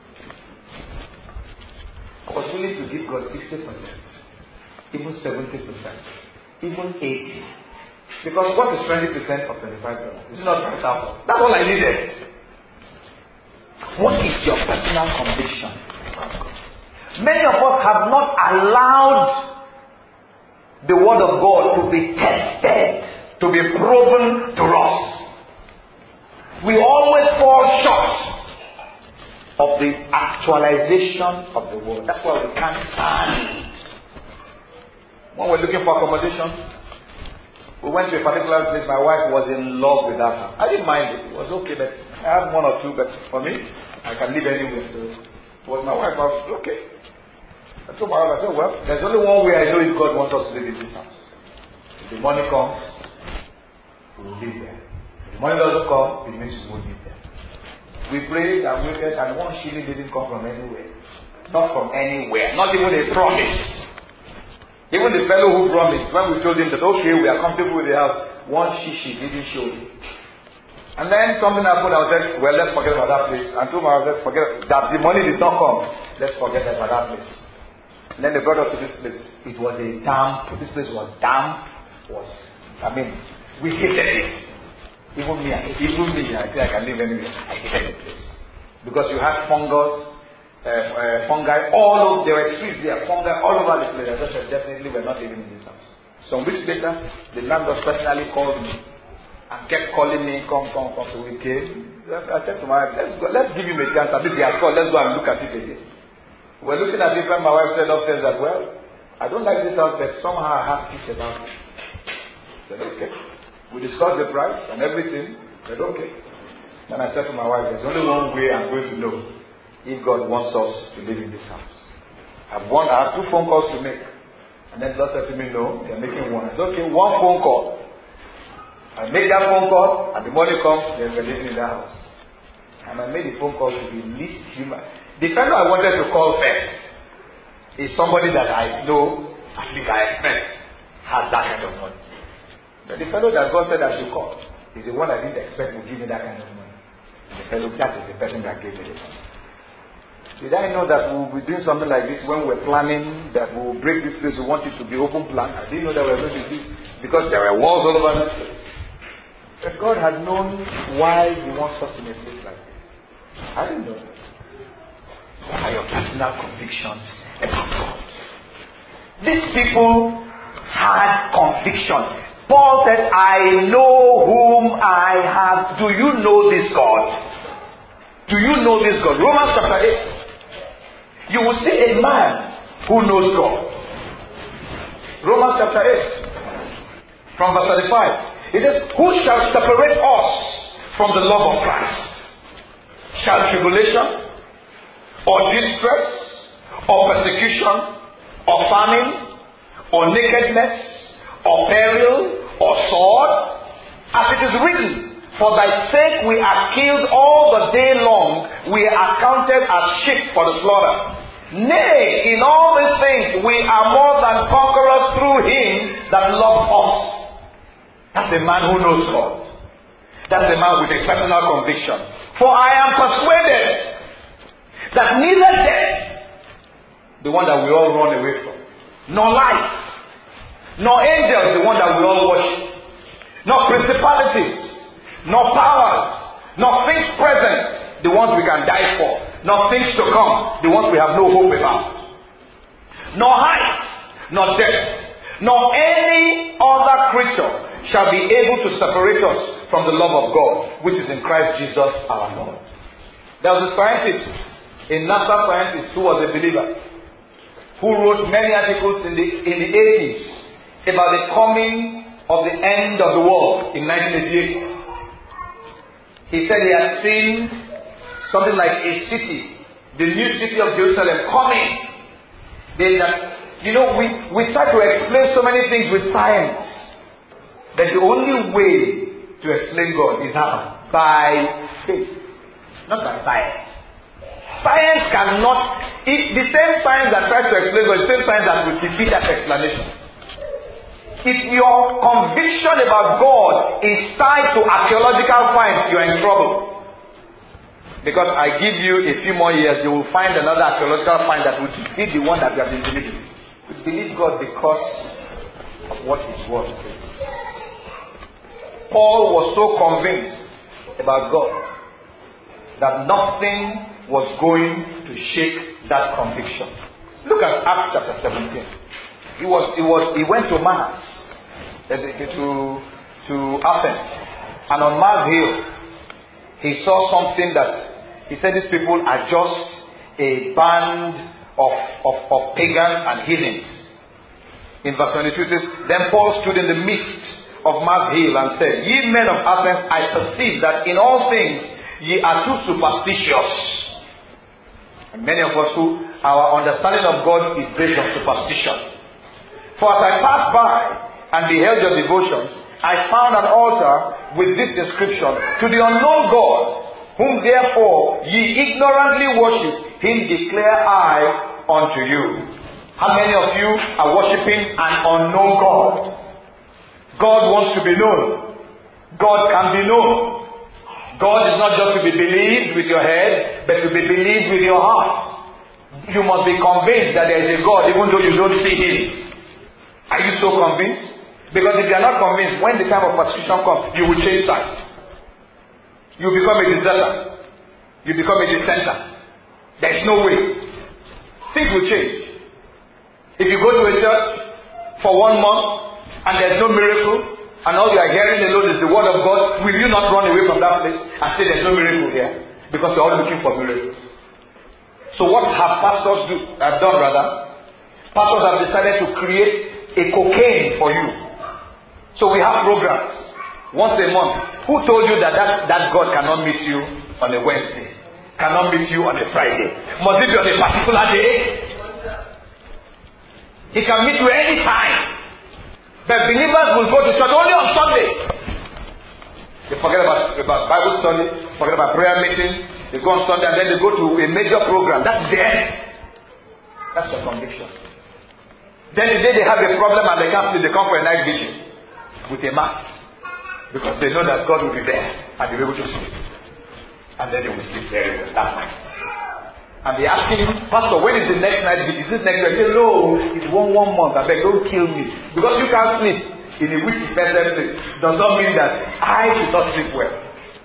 I was willing to give God 60%, even 70%, even 80%. Because what is 20% of $25? It's not $5,000. That's all I needed. What is your personal conviction? Many of us have not allowed the word of God to be tested, to be proven to us. We always fall short of the actualization of the word. That's why we can't stand. When we're looking for accommodation, we went to a particular place. My wife was in love with that house. I didn't mind it. It was okay, but I have one or two, but for me, I can live anywhere. So it was my wife. I was okay. I told my wife, I said, well, there's only one way I know if God wants us to live in this house. If the money comes, we will live there. If the money doesn't come, it means we won't live there. We prayed and waited, and one shilling didn't come from anywhere. Not from anywhere. Not even a promise. Even the fellow who promised, when we told him that, okay, we are comfortable with the house, one shishi didn't show him. And then something happened. I said, well, let's forget about that place. And told my wife, forget that the money did not come. Let's forget about that place. And then they brought us to this place. It was a damp. This place was damp. We hated it. Even me, I think I can live anywhere. I hated the place because you had fungus, fungi all over. There were trees there, fungi all over the place. I just said, definitely, we're not living in this house. Some weeks later, the landlord personally called me. And kept calling me, come. So we came. I said to my wife, let's go, let's give him a chance. At least he has called, let's go and look at it again. We're looking at it when my wife said upstairs that, well, I don't like this house, but somehow I have peace about it. I said, okay. We discussed the price and everything. I said, okay. Then I said to my wife, there's only one way I'm going to know if God wants us to live in this house. I have 2 phone calls to make. And then God said to me, no, you're making one. I said, okay, 1 phone call. I make that phone call, and the money comes, then we're living in that house. And I made the phone call to the least human. The fellow I wanted to call first is somebody that I know, I think I expect, has that kind of money. But the fellow that God said I should call is the one I didn't expect would give me that kind of money. The fellow, that is the person that gave me the money. Did I know that we will be doing something like this when we're planning that we will break this place? We want it to be open plan. I didn't know that we were going to do this because there were walls all over this place. But God had known why He wants us in a place like this. I didn't know that. What are your personal convictions about God? These people had conviction. Paul said, I know whom I have. Do you know this God? Do you know this God? Romans chapter 8. You will see a man who knows God. Romans chapter 8. From verse 35. He says, who shall separate us from the love of Christ? Shall tribulation, or distress, or persecution, or famine, or nakedness, or peril, or sword? As it is written, for thy sake we are killed all the day long, we are counted as sheep for the slaughter. Nay, in all these things we are more than conquerors through him that loved us. That's the man who knows God. That's the man with a personal conviction. For I am persuaded that neither death, the one that we all run away from, nor life, nor angels, the one that we all worship, nor principalities, nor powers, nor things present, the ones we can die for, nor things to come, the ones we have no hope about, nor height, nor depth, nor any other creature shall be able to separate us from the love of God, which is in Christ Jesus our Lord. There was a scientist, a NASA scientist who was a believer, who wrote many articles in the 80s about the coming of the end of the world in 1988. He said he had seen something like a city, the new city of Jerusalem coming. We try to explain so many things with science. That the only way to explain God is how? By faith. Not by science. Science cannot, the same science that tries to explain God is the same science that will defeat that explanation. If your conviction about God is tied to archaeological finds, you are in trouble. Because I give you a few more years, you will find another archaeological find that will defeat the one that you have been believing. We believe God because of what His word says. Paul was so convinced about God that nothing was going to shake that conviction. Look at Acts chapter 17. He went to Mars, to Athens, and on Mars Hill, he saw something that he said these people are just a band of pagans and heathens. In verse 22 it says, then Paul stood in the midst of Mars Hill and said, ye men of Athens, I perceive that in all things ye are too superstitious. And many of us who our understanding of God is based on superstition. For as I passed by and beheld your devotions, I found an altar with this inscription, to the unknown God, whom therefore ye ignorantly worship, him declare I unto you. How many of you are worshipping an unknown God? God wants to be known. God can be known. God is not just to be believed with your head, but to be believed with your heart. You must be convinced that there is a God even though you don't see Him. Are you so convinced? Because if you are not convinced, when the time of persecution comes, you will change sides. You become a deserter. You become a dissenter. There is no way. Things will change. If you go to a church for 1 month and there is no miracle, and all you are hearing alone is the word of God, will you not run away from that place and say there is no miracle here? Because you are all looking for miracles. So what have pastors done rather? Pastors have decided to create a cocaine for you. So we have programs once a month. Who told you that God cannot meet you on a Wednesday? Cannot meet you on a Friday? Must it be on a particular day? He can meet you any time. But believers will go to church only on Sunday. They forget about Bible study, forget about prayer meeting. They go on Sunday and then they go to a major program. That's the end. That's your conviction. Then the day they have a problem and they can't sleep, they come for a night vigil with a mat. Because they know that God will be there and they'll be able to sleep. And then they will sleep very well that night. And they asking him, Pastor, when is the next night vigil? Is it next week? He said, no, it's one month. I beg, don't kill me. Because you can't sleep in a which is better place does not mean that I should not sleep well.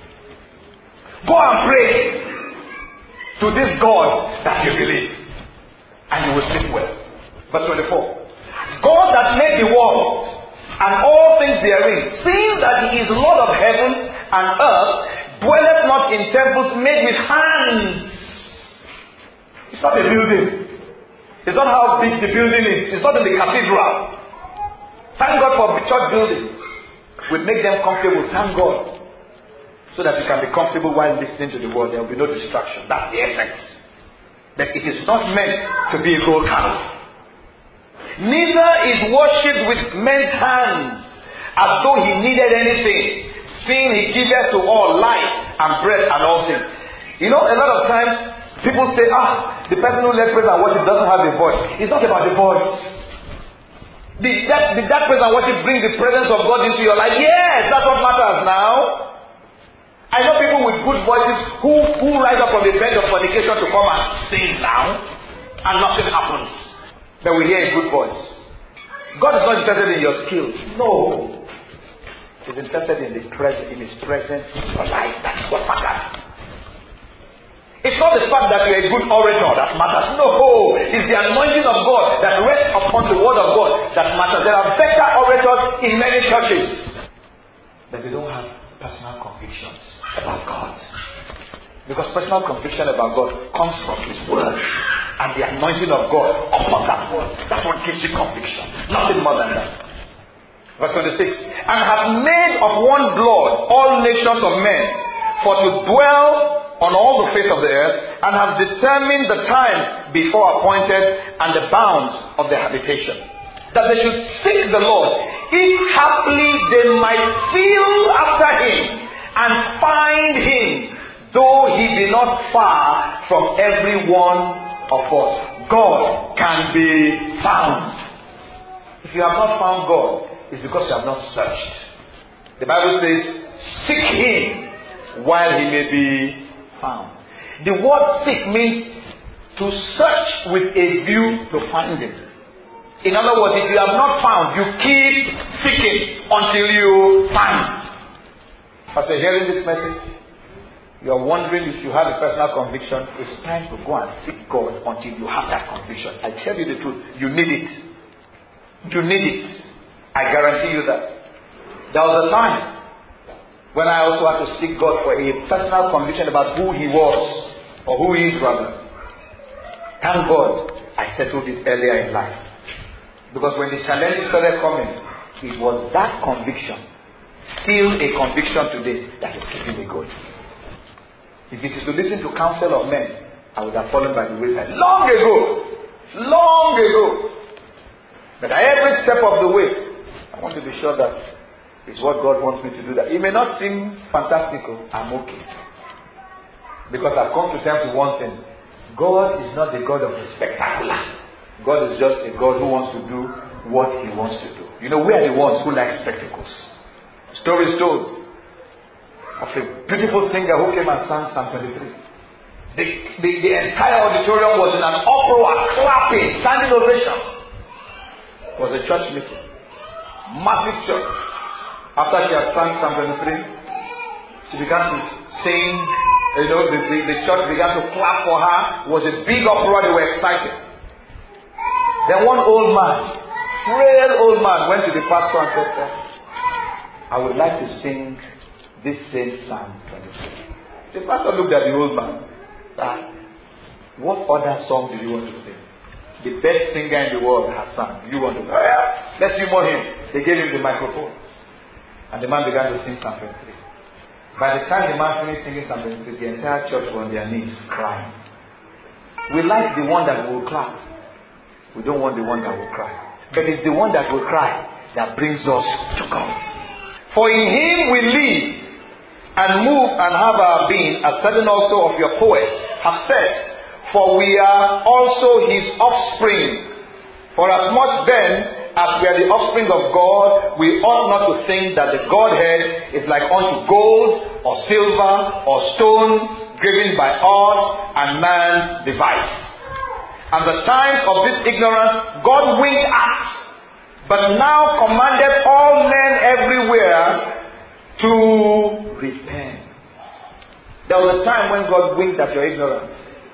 Go and pray to this God that you believe, and you will sleep well. Verse 24. God that made the world and all things therein, seeing that He is Lord of heaven and earth, dwelleth not in temples made with hands. It's not a building. It's not how big the building is. It's not in the cathedral. Thank God for church buildings. We make them comfortable. Thank God. So that you can be comfortable while listening to the word. There will be no distraction. That's the essence. But it is not meant to be a gold calf. Neither is worshipped with men's hands as though He needed anything, seeing He giveth to all life and breath and all things. You know, a lot of times people say, the person who led praise and worship doesn't have a voice. It's not about the voice. Did that praise and worship bring the presence of God into your life? Yes, that's what matters now. I know people with good voices who rise up from the bed of fornication to come and sing now, and nothing happens. But we hear a good voice. God is not interested in your skills. No. He's interested in His presence in your life. That's what matters. It's not the fact that you're a good orator that matters. No. It's the anointing of God that rests upon the word of God that matters. There are better orators in many churches, but they don't have personal convictions about God. Because personal conviction about God comes from His word and the anointing of God upon that word. That's what gives you conviction. Nothing more than that. Verse 26. And hath made of one blood all nations of men, for to dwell on all the face of the earth, and have determined the times before appointed and the bounds of their habitation, that they should seek the Lord, if haply they might feel after Him and find Him, though He be not far from every one of us. God can be found. If you have not found God, it's because you have not searched. The Bible says, seek Him while He may be found. The word seek means to search with a view to find Him. In other words, if you have not found, you keep seeking until you find. As you're hearing this message, you are wondering if you have a personal conviction. It's time to go and seek God until you have that conviction. I tell you the truth, you need it. You need it. I guarantee you that. There was a time when I also had to seek God for a personal conviction about who He was, or who He is rather. Thank God I settled it earlier in life. Because when the challenges started coming, it was that conviction, still a conviction today, that is keeping me going. If it is to listen to counsel of men, I would have fallen by the wayside long ago. Long ago. But at every step of the way, I want to be sure that it's what God wants me to do. That it may not seem fantastical, I'm okay. Because I've come to terms with one thing. God is not the God of the spectacular. God is just a God who wants to do what He wants to do. You know, we are the ones who like spectacles. Story is told of a beautiful singer who came and sang Psalm 23. The entire auditorium was in an uproar, clapping, standing ovation. It was a church meeting. Massive church. After she had sung Psalm 23, she began to sing. You know, the church began to clap for her. It was a big uproar. They were excited. Then one old man, frail old man, went to the pastor and said, "Sir, I would like to sing this same Psalm 23. The pastor looked at the old man. What other song do you want to sing? The best singer in the world has sung. You want to sing? Let's humor him. They gave him the microphone. And the man began to sing Psalm 23. By the time the man finished singing Psalm 23, the entire church was on their knees crying. We like the one that will clap. We don't want the one that will cry. But it's the one that will cry that brings us to God. For in Him we live and move and have our being, as certain also of your poets have said, for we are also His offspring. For as much then as we are the offspring of God, we ought not to think that the Godhead is like unto gold or silver or stone driven by art and man's device. And the times of this ignorance God winked at, but now commandeth all men everywhere to repent. There was a time when God winked at your ignorance.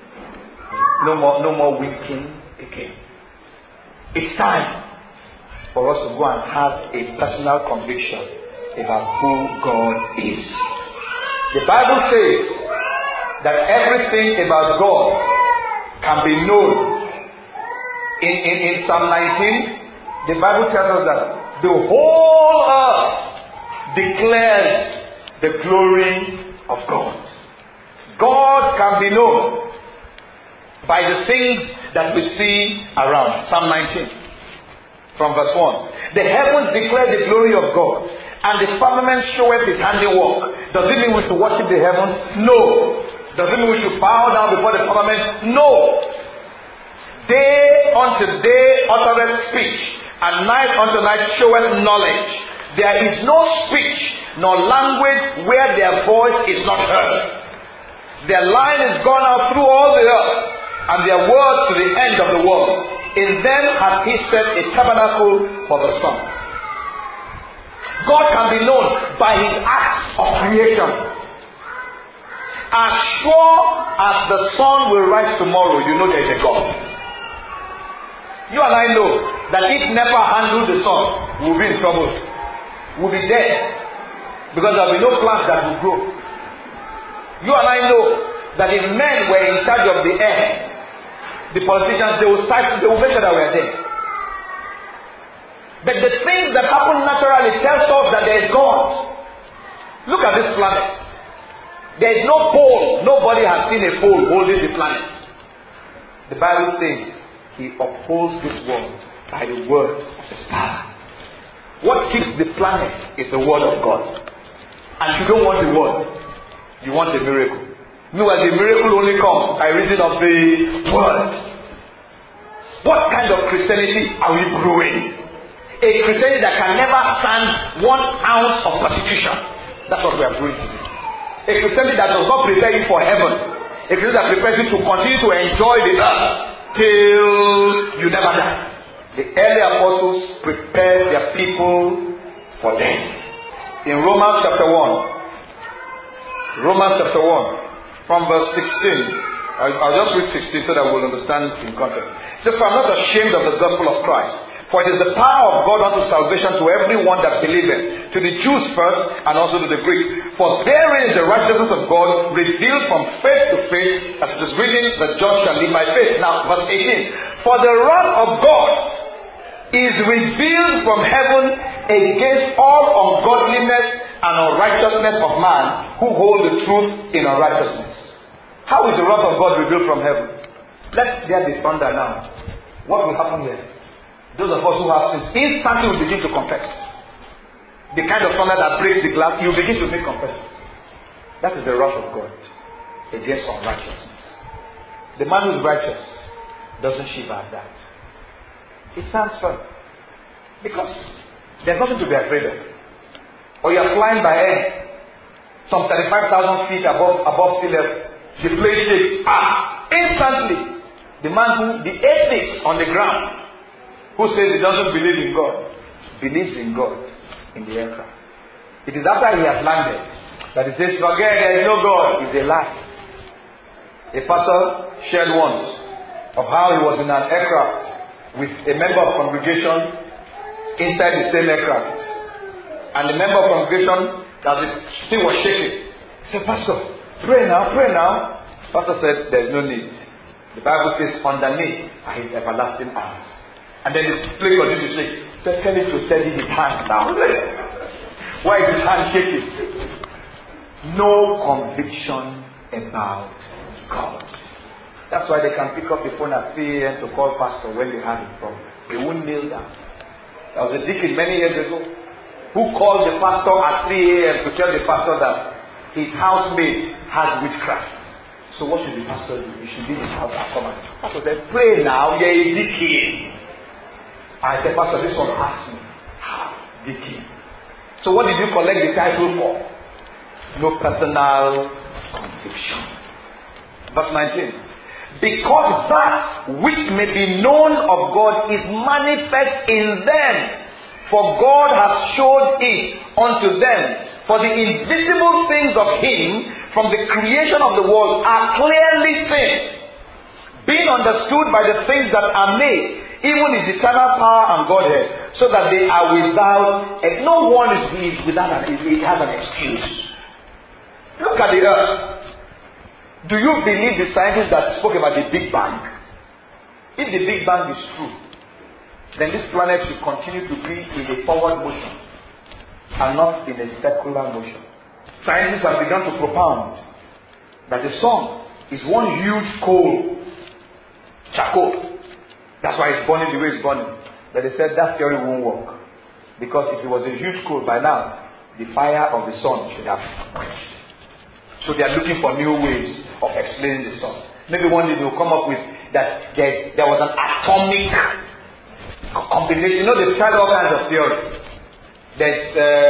No more winking again. It's time for us to go and have a personal conviction about who God is. The Bible says that everything about God can be known. In Psalm 19, the Bible tells us that the whole earth declares the glory of God. God can be known by the things that we see around. Psalm 19 from verse 1. The heavens declare the glory of God, and the firmament showeth His handiwork. Does it mean we should worship the heavens? No. Does it mean we should bow down before the firmament? No. Day unto day uttereth speech, and night unto night showeth knowledge. There is no speech nor language where their voice is not heard. Their line is gone out through all the earth, and their words to the end of the world. In them hath He set a tabernacle for the sun. God can be known by His acts of creation. As sure as the sun will rise tomorrow, you know there is a God. You and I know that if NEPA handled the sun, we'll be in trouble. We'll be dead. Because there will be no plants that will grow. You and I know that if men were in charge of the air, the politicians, they will make sure that we are dead. But the things that happen naturally tells us that there is God. Look at this planet. There is no pole. Nobody has seen a pole holding the planet. The Bible says He upholds this world by the word of the star. What keeps the planet is the word of God. And you don't want the word. You want a miracle. Meanwhile, the miracle only comes by reason of the word. What kind of Christianity are we brewing? A Christianity that can never stand 1 ounce of persecution. That's what we are brewing today. A Christianity that does not prepare you for heaven. A Christianity that prepares you to continue to enjoy the earth till you never die. The early apostles prepared their people for death. In Romans chapter 1, from verse 16, I'll just read 16 so that we'll understand in context. It says, for I'm not ashamed of the gospel of Christ, for it is the power of God unto salvation to everyone that believeth, to the Jews first, and also to the Greek. For therein is the righteousness of God revealed from faith to faith, as it is written, the just shall live by faith. Now, verse 18. For the wrath of God is revealed from heaven against all ungodliness and unrighteousness of man who hold the truth in unrighteousness. How is the wrath of God revealed from heaven? Let there be thunder now. What will happen there? Those of us who have sins, instantly will begin to confess. The kind of thunder that breaks the glass, you begin to make confession. That is the wrath of God against unrighteousness. The man who is righteous doesn't shiver at that. It sounds fun. Because there's nothing to be afraid of. Or you're flying by air, some 35,000 feet above sea level. The plane shakes. Instantly, the atheist on the ground, who says he doesn't believe in God, believes in God in the aircraft. It is after he has landed that he says, forget there is no God. It's a lie. A pastor shared once of how he was in an aircraft with a member of congregation inside the same aircraft. And the member of congregation, as the thing was shaking, he said, Pastor, pray now, pray now. Pastor said, there is no need. The Bible says, underneath are his everlasting arms. And then the plane continued to shake. He said, tell him to steady his hand now. Why is his hand shaking? No conviction about God. That's why they can pick up the phone at 3 a.m. to call pastor when they have a problem. They won't kneel down. There was a deacon many years ago who called the pastor at 3 a.m. to tell the pastor that his housemaid has witchcraft. So what should the pastor do? He should leave his house and come out. Pastor said, pray now, you're a deacon. I said, Pastor, this one asked me, how? Deacon. So what did you collect the title for? No personal conviction. Verse 19. Because that which may be known of God is manifest in them, for God has showed it unto them. For the invisible things of Him from the creation of the world are clearly seen, being understood by the things that are made, even His eternal power and Godhead, so that they are without, and no one is without he has an excuse. Look at the earth. Do you believe the scientists that spoke about the Big Bang? If the Big Bang is true, then this planet should continue to be in a forward motion and not in a circular motion. Scientists have begun to propound that the sun is one huge coal, charcoal. That's why it's burning the way it's burning. But they said that theory won't work. Because if it was a huge coal by now, the fire of the sun should have quenched. So they are looking for new ways of explaining the sun. Maybe one day they will come up with that there was an atomic combination. You know, they've tried all kinds of theories. There's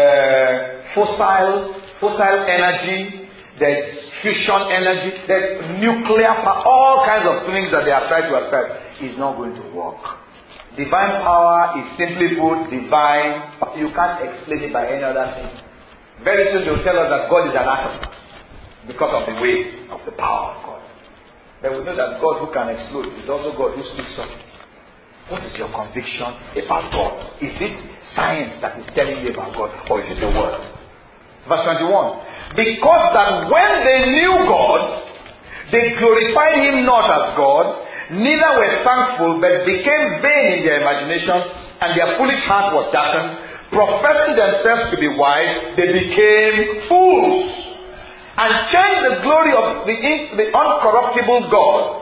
fossil energy, there's fusion energy, there's nuclear power, all kinds of things that they have tried to accept. Is not going to work. Divine power is simply put divine. You can't explain it by any other thing. Very soon they will tell us that God is an atom because of the way of the power of God. But we know that God who can explode is also God who speaks up. What is your conviction about God? Is it science that is telling you about God, or is it the Word? Verse 21. Because that when they knew God, they glorified Him not as God, neither were thankful, but became vain in their imagination, and their foolish heart was darkened. Professing themselves to be wise, they became fools, and changed the glory of the uncorruptible God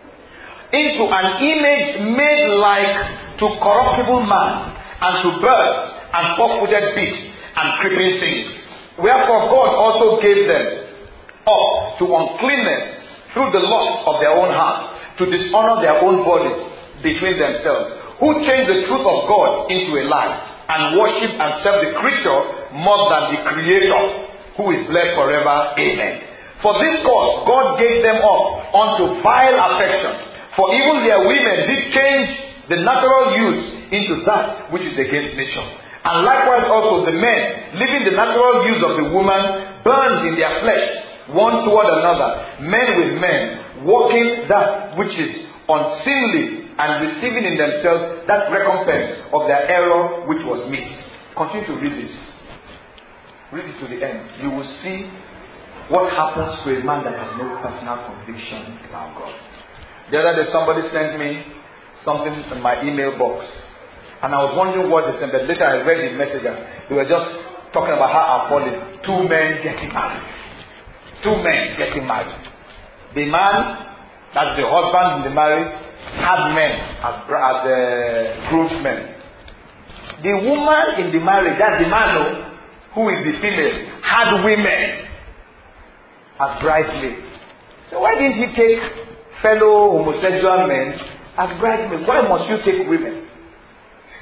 into an image made like to corruptible man, and to birds, and four-footed beasts, and creeping things. Wherefore God also gave them up to uncleanness through the lust of their own hearts, to dishonor their own bodies between themselves, who changed the truth of God into a lie, and worship and serve the creature more than the Creator, who is blessed forever. Amen. For this cause God gave them up unto vile affections, for even their women did change the natural use into that which is against nature. And likewise also the men, leaving the natural use of the woman, burned in their flesh one toward another, men with men, working that which is unseemly, and receiving in themselves that recompense of their error which was meet. Continue to read this. Read it to the end. You will see what happens to a man that has no personal conviction about God. The other day somebody sent me something in my email box, and I was wondering what they sent, but later I read the message. They were just talking about how appalling. 2 men getting married. 2 men getting married. The man, that's the husband in the marriage, had men as groomsmen. The woman in the marriage, that's the man who is the female, had women as bridesmaids. So why didn't he take fellow homosexual men as bridesmaids? Why must you take women?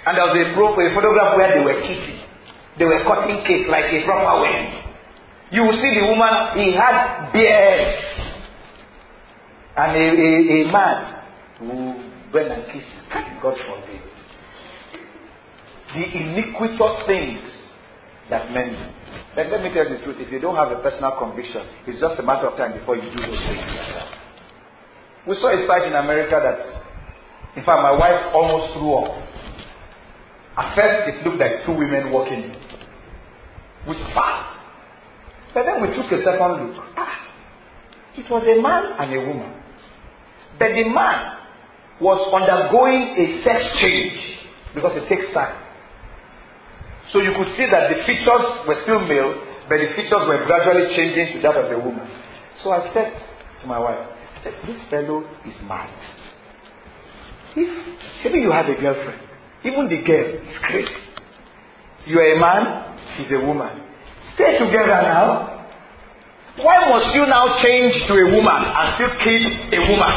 And there was a photograph where they were kissing. They were cutting cake like a proper wedding. You will see the woman, he had beard. And a man who went and kissed. God forbid. The iniquitous things that men do. But let me tell you the truth. If you don't have a personal conviction, it's just a matter of time before you do those things. We saw a site in America that, in fact, my wife almost threw up. At first, it looked like two women walking with sparks. But then we took a second look. It was a man and a woman. But the man was undergoing a sex change because it takes time. So you could see that the features were still male, but the features were gradually changing to that of the woman. So I said to my wife, I said, this fellow is mad. If maybe you have a girlfriend, even the girl is crazy. You are a man, she's a woman. Stay together now. Why must you now change to a woman and still keep a woman?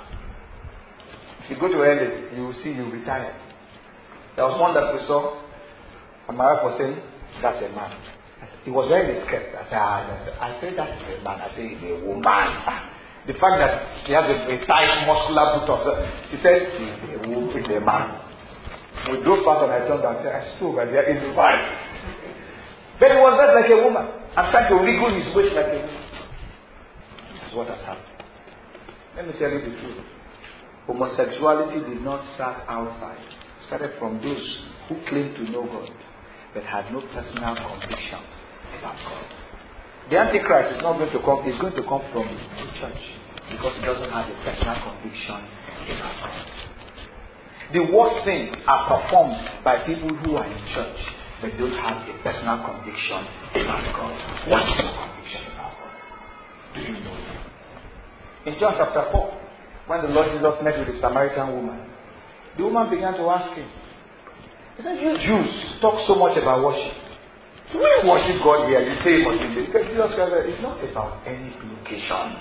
If you go to LA, you will see you'll be tired. There was one that we saw, and my wife was saying, that's a man. He was wearing a skirt. I said, that's a man. I said, he's a woman. The fact that she has a tight, muscular buttocks, she said, he's a man. We drove past and I turned and said, I saw over there is fine. But he was not like a woman. I'm trying to wriggle his waist like a woman. This is what has happened. Let me tell you the truth. Homosexuality did not start outside. It started from those who claim to know God but had no personal convictions about God. The Antichrist is not going to come, it's going to come from the church because it doesn't have a personal conviction about God. The worst things are performed by people who are in church but don't have a personal conviction about God. What is your conviction about God? Do you know Him? In John chapter 4, when the Lord Jesus met with the Samaritan woman, the woman began to ask him, he said, you Jews talk so much about worship. We worship God here. You say it must be this. Because Jesus said, it's not about any location.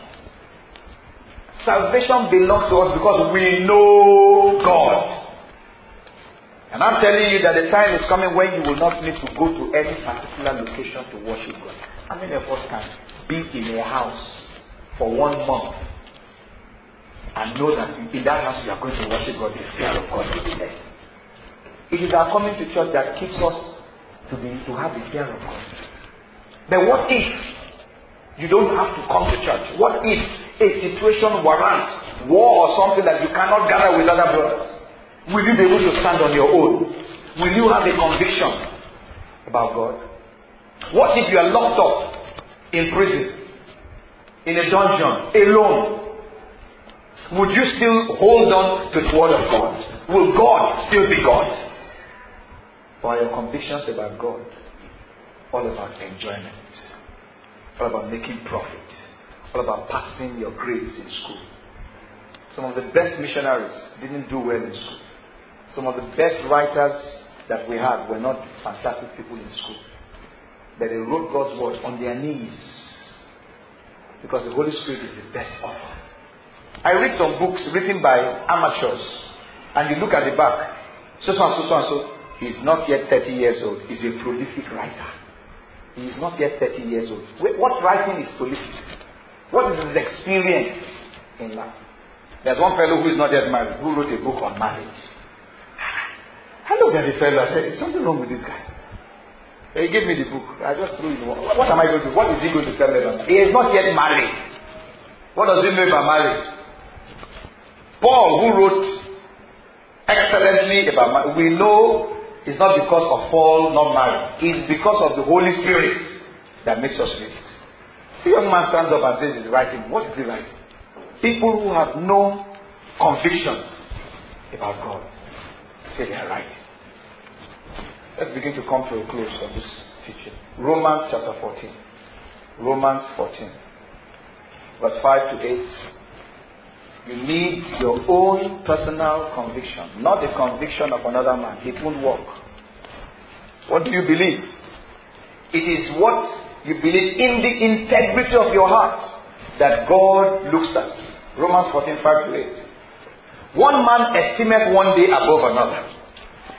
Salvation belongs to us because we know God. And I'm telling you that the time is coming when you will not need to go to any particular location to worship God. How many of us can be in a house for 1 month and know that in that house you are going to worship God, the fear of God will be there? It is our coming to church that keeps us to have the fear of God. But what if you don't have to come to church? What if a situation warrants war or something that you cannot gather with other brothers? Will you be able to stand on your own? Will you have a conviction about God? What if you are locked up in prison, in a dungeon, alone? Would you still hold on to the word of God? Will God still be God? Or are your convictions about God all about enjoyment, all about making profit, all about passing your grades in school? Some of the best missionaries didn't do well in school. Some of the best writers that we had were not fantastic people in school. But they wrote God's word on their knees because the Holy Spirit is the best author. I read some books written by amateurs and you look at the back, so and so. He's not yet 30 years old. He's a prolific writer. He is not yet 30 years old. What writing is prolific? What is his experience in life? There's one fellow who is not yet married who wrote a book on marriage. I looked at the fellow. I said, "Is something wrong with this guy?" He gave me the book. I just threw it. What am I going to do? What is he going to tell them? He is not yet married. What does he mean by marriage? Paul, who wrote excellently about marriage, we know it's not because of Paul not married. It's because of the Holy Spirit that makes us read it. The young man stands up and says he's writing. What is he writing? People who have no convictions about God say they are writing. Let's begin to come to a close of this teaching. Romans chapter 14. Romans 14. Verse 5 to 8. You need your own personal conviction, not the conviction of another man. It won't work. What do you believe? It is what you believe in the integrity of your heart that God looks at. Romans 14, 5 to 8. One man estimeth one day above another.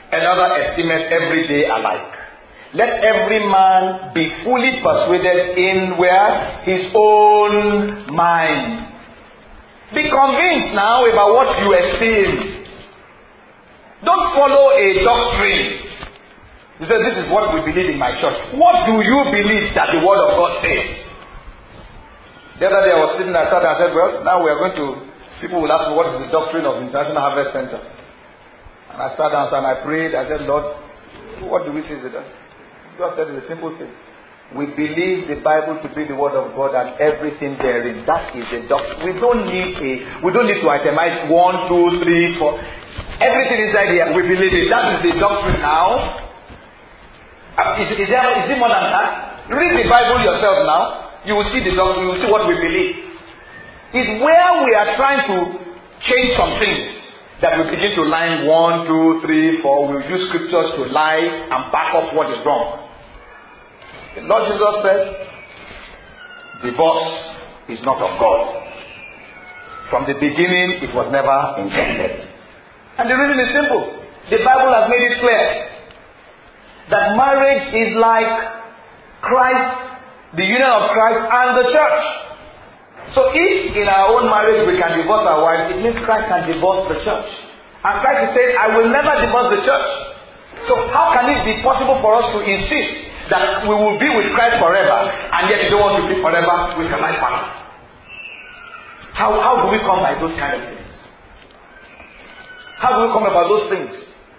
another estimate every day alike. Let every man be fully persuaded in where? His own mind. Be convinced now about what you esteem. Don't follow a doctrine. You say, this is what we believe in my church. What do you believe that the Word of God says? The other day I was sitting there, I said, well, now we are going to, people will ask me, what is the doctrine of International Harvest Center? And I sat down and I prayed. I said, Lord, what do we say to that? God said it's a simple thing. We believe the Bible to be the Word of God and everything therein. That is the doctrine. We don't need to itemize 1, 2, 3, 4. Everything inside here, we believe it. That is the doctrine now. Is it more than that? Read the Bible yourself now. You will see the doctrine. You will see what we believe. It's where we are trying to change some things that we begin to line 1, 2, 3, 4. We use scriptures to lie and back up what is wrong. The Lord Jesus said, divorce is not of God. From the beginning, it was never intended. And the reason is simple. The Bible has made it clear that marriage is like Christ, the union of Christ and the church. So if in our own marriage we can divorce our wives, it means Christ can divorce the church. And Christ is saying, I will never divorce the church. So how can it be possible for us to insist that we will be with Christ forever, and yet you don't want to be forever with a life partner? How do we come by those kind of things? How do we come about those things?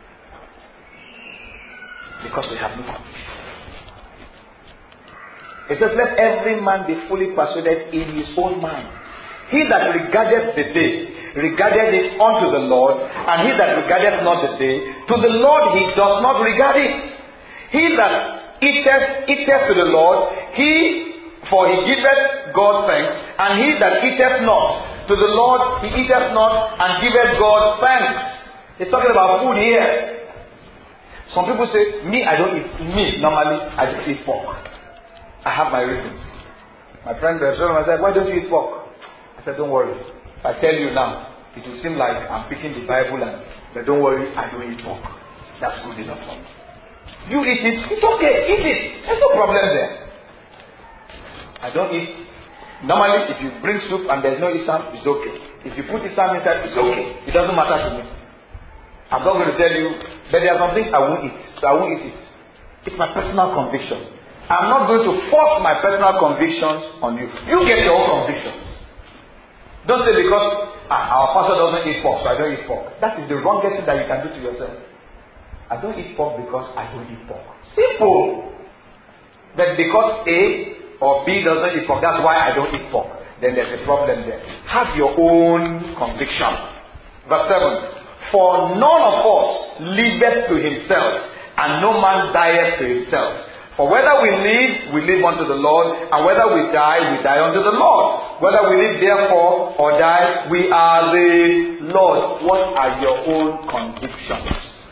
Because we have no conviction. It says, let every man be fully persuaded in his own mind. He that regardeth the day, regardeth it unto the Lord, and he that regardeth not the day, to the Lord he does not regard it. He that eateth to the Lord, for he giveth God thanks, and he that eateth not to the Lord, he eateth not and giveth God thanks. He's talking about food here. Some people say, normally I don't eat pork. I have my reasons. My friend said, why don't you eat pork? I said, don't worry. If I tell you now, it will seem like I'm picking the Bible, but don't worry, I don't eat pork. That's good enough for me. You eat it, it's okay, eat it. There's no problem there. I don't eat. Normally, if you bring soup and there's no isam, it's okay. If you put isam inside, it's okay. It doesn't matter to me. I'm not going to tell you, but there are some things I won't eat. So I won't eat it. It's my personal conviction. I'm not going to force my personal convictions on you. You get your own convictions. Don't say because our pastor doesn't eat pork, so I don't eat pork. That is the wrongest thing that you can do to yourself. I don't eat pork because I don't eat pork. Simple. But because A or B doesn't eat pork, that's why I don't eat pork. Then there's a problem there. Have your own conviction. Verse 7. For none of us liveth to himself, and no man dieth to himself. For whether we live unto the Lord, and whether we die unto the Lord. Whether we live therefore or die, we are the Lord. What are your own convictions?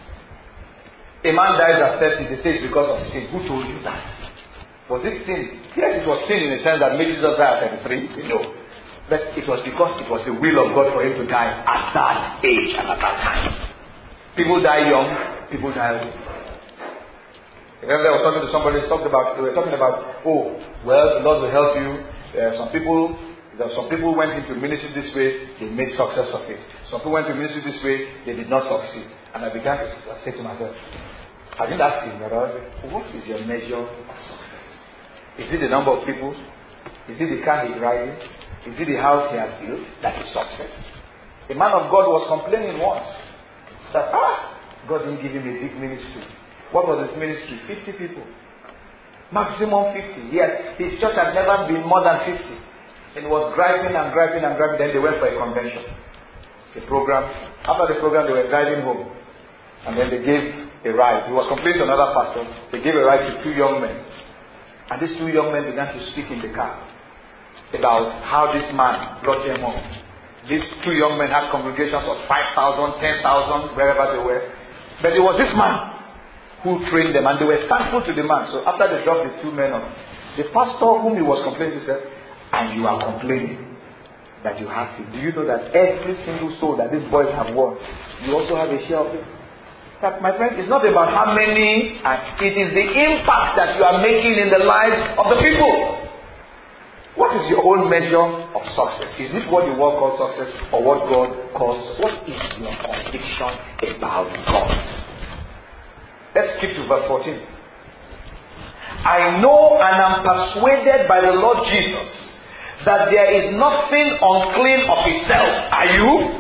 A man dies at 30, they say it's because of sin. Who told you that? Was it sin? Yes, it was sin in the sense that made Jesus die at 33. No. But it was because it was the will of God for him to die at that age and at that time. People die young, people die old. Remember, I was talking to somebody, they were talking about, the Lord will help you. Some people went into ministry this way, they made success of it. Some people went to ministry this way, they did not succeed. And I began to say to myself, I didn't ask him, what is your measure of success? Is it the number of people? Is it the car he's riding? Is it the house he has built? That is success. A man of God was complaining once that, God didn't give him a big ministry. What was his ministry? 50 people. Maximum 50. His church had never been more than 50. And he was griping and griping and griping. Then they went for a convention. A program. After the program, they were driving home. And then they gave a ride. He was complaining to another pastor. They gave a ride to 2 young men. And these 2 young men began to speak in the car about how this man brought them home. These 2 young men had congregations of 5,000, 10,000, wherever they were. But it was this man who trained them, and they were thankful to the man. So after they dropped the 2 men off, the pastor whom he was complaining to said, and you are complaining that you have to. Do you know that every single soul that these boys have won, you also have a share of it? That, my friend, it's not about how many, it is the impact that you are making in the lives of the people. What is your own measure of success? Is it what the world calls success or what God calls? What is your conviction about God? Let's skip to verse 14. I know and am persuaded by the Lord Jesus that there is nothing unclean of itself. Are you?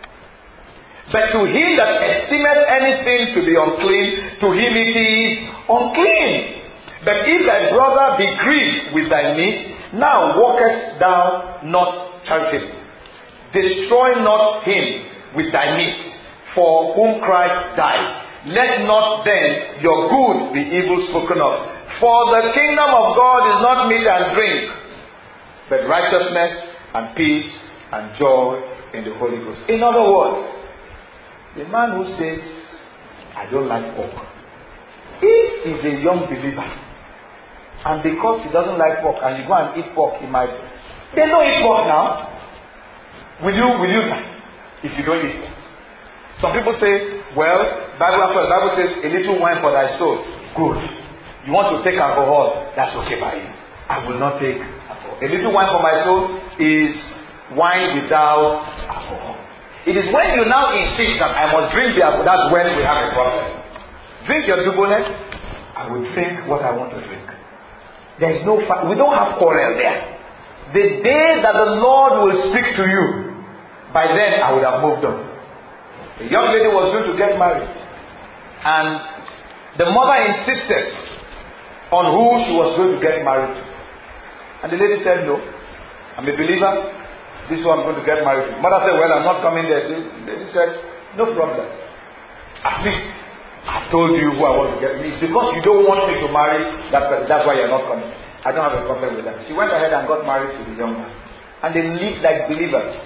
But to him that esteemeth anything to be unclean, to him it is unclean. But if thy brother be grieved with thy meat, now walkest thou not charitably. Destroy not him with thy meat, for whom Christ died. Let not then your good be evil spoken of. For the kingdom of God is not meat and drink, but righteousness and peace and joy in the Holy Ghost. In other words, the man who says, I don't like pork, if he's a young believer, and because he doesn't like pork, and you go and eat pork, he might. They don't eat pork now. Will you die if you don't eat pork? Some people say, well, Bible says, a little wine for thy soul. Good. You want to take alcohol? That's okay by you. I will not take alcohol. A little wine for my soul is wine without alcohol. It is when you now insist that I must drink beer, that's when we have a problem. Drink your Dubonnet, I will drink what I want to drink. There is no fight. We don't have quarrel there. The day that the Lord will speak to you, by then I would have moved on. A young lady was going to get married, and the mother insisted on who she was going to get married to. And the lady said, no, I'm a believer. This is who I'm going to get married to. Mother said, well, I'm not coming there. The lady said, no problem. At least I told you who I want to get. It's because you don't want me to marry that person. That's why you're not coming. I don't have a problem with that. She went ahead and got married to the young man. And they lived like believers.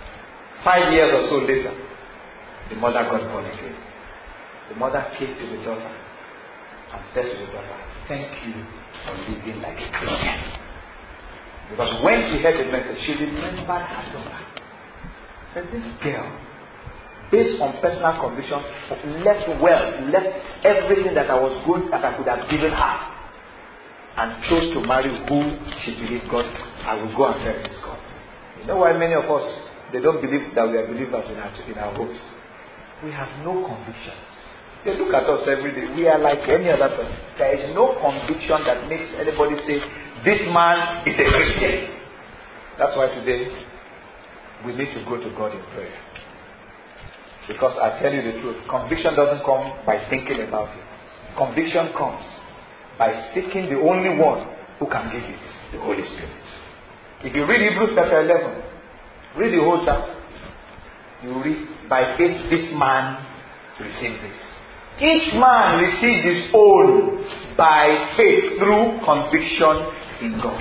5 years or so later, the mother got born again. The mother came to the daughter and said to the daughter, thank you for living like a Christian. Because when she heard the message, she remembered her daughter. Said, this girl, based on personal conviction, left wealth, left everything that I was good that I could have given her, and chose to marry who she believed God. I will go and serve this God. You know why many of us, they don't believe that we are believers in our homes? We have no convictions. They look at us every day. We are like any other person. There is no conviction that makes anybody say, this man is a Christian. That's why today we need to go to God in prayer. Because I tell you the truth, conviction doesn't come by thinking about it. Conviction comes by seeking the only one who can give it, the Holy Spirit. If you read Hebrews chapter 11, read the whole chapter. You read, by faith this man received this. Each man receives his own by faith through conviction in God.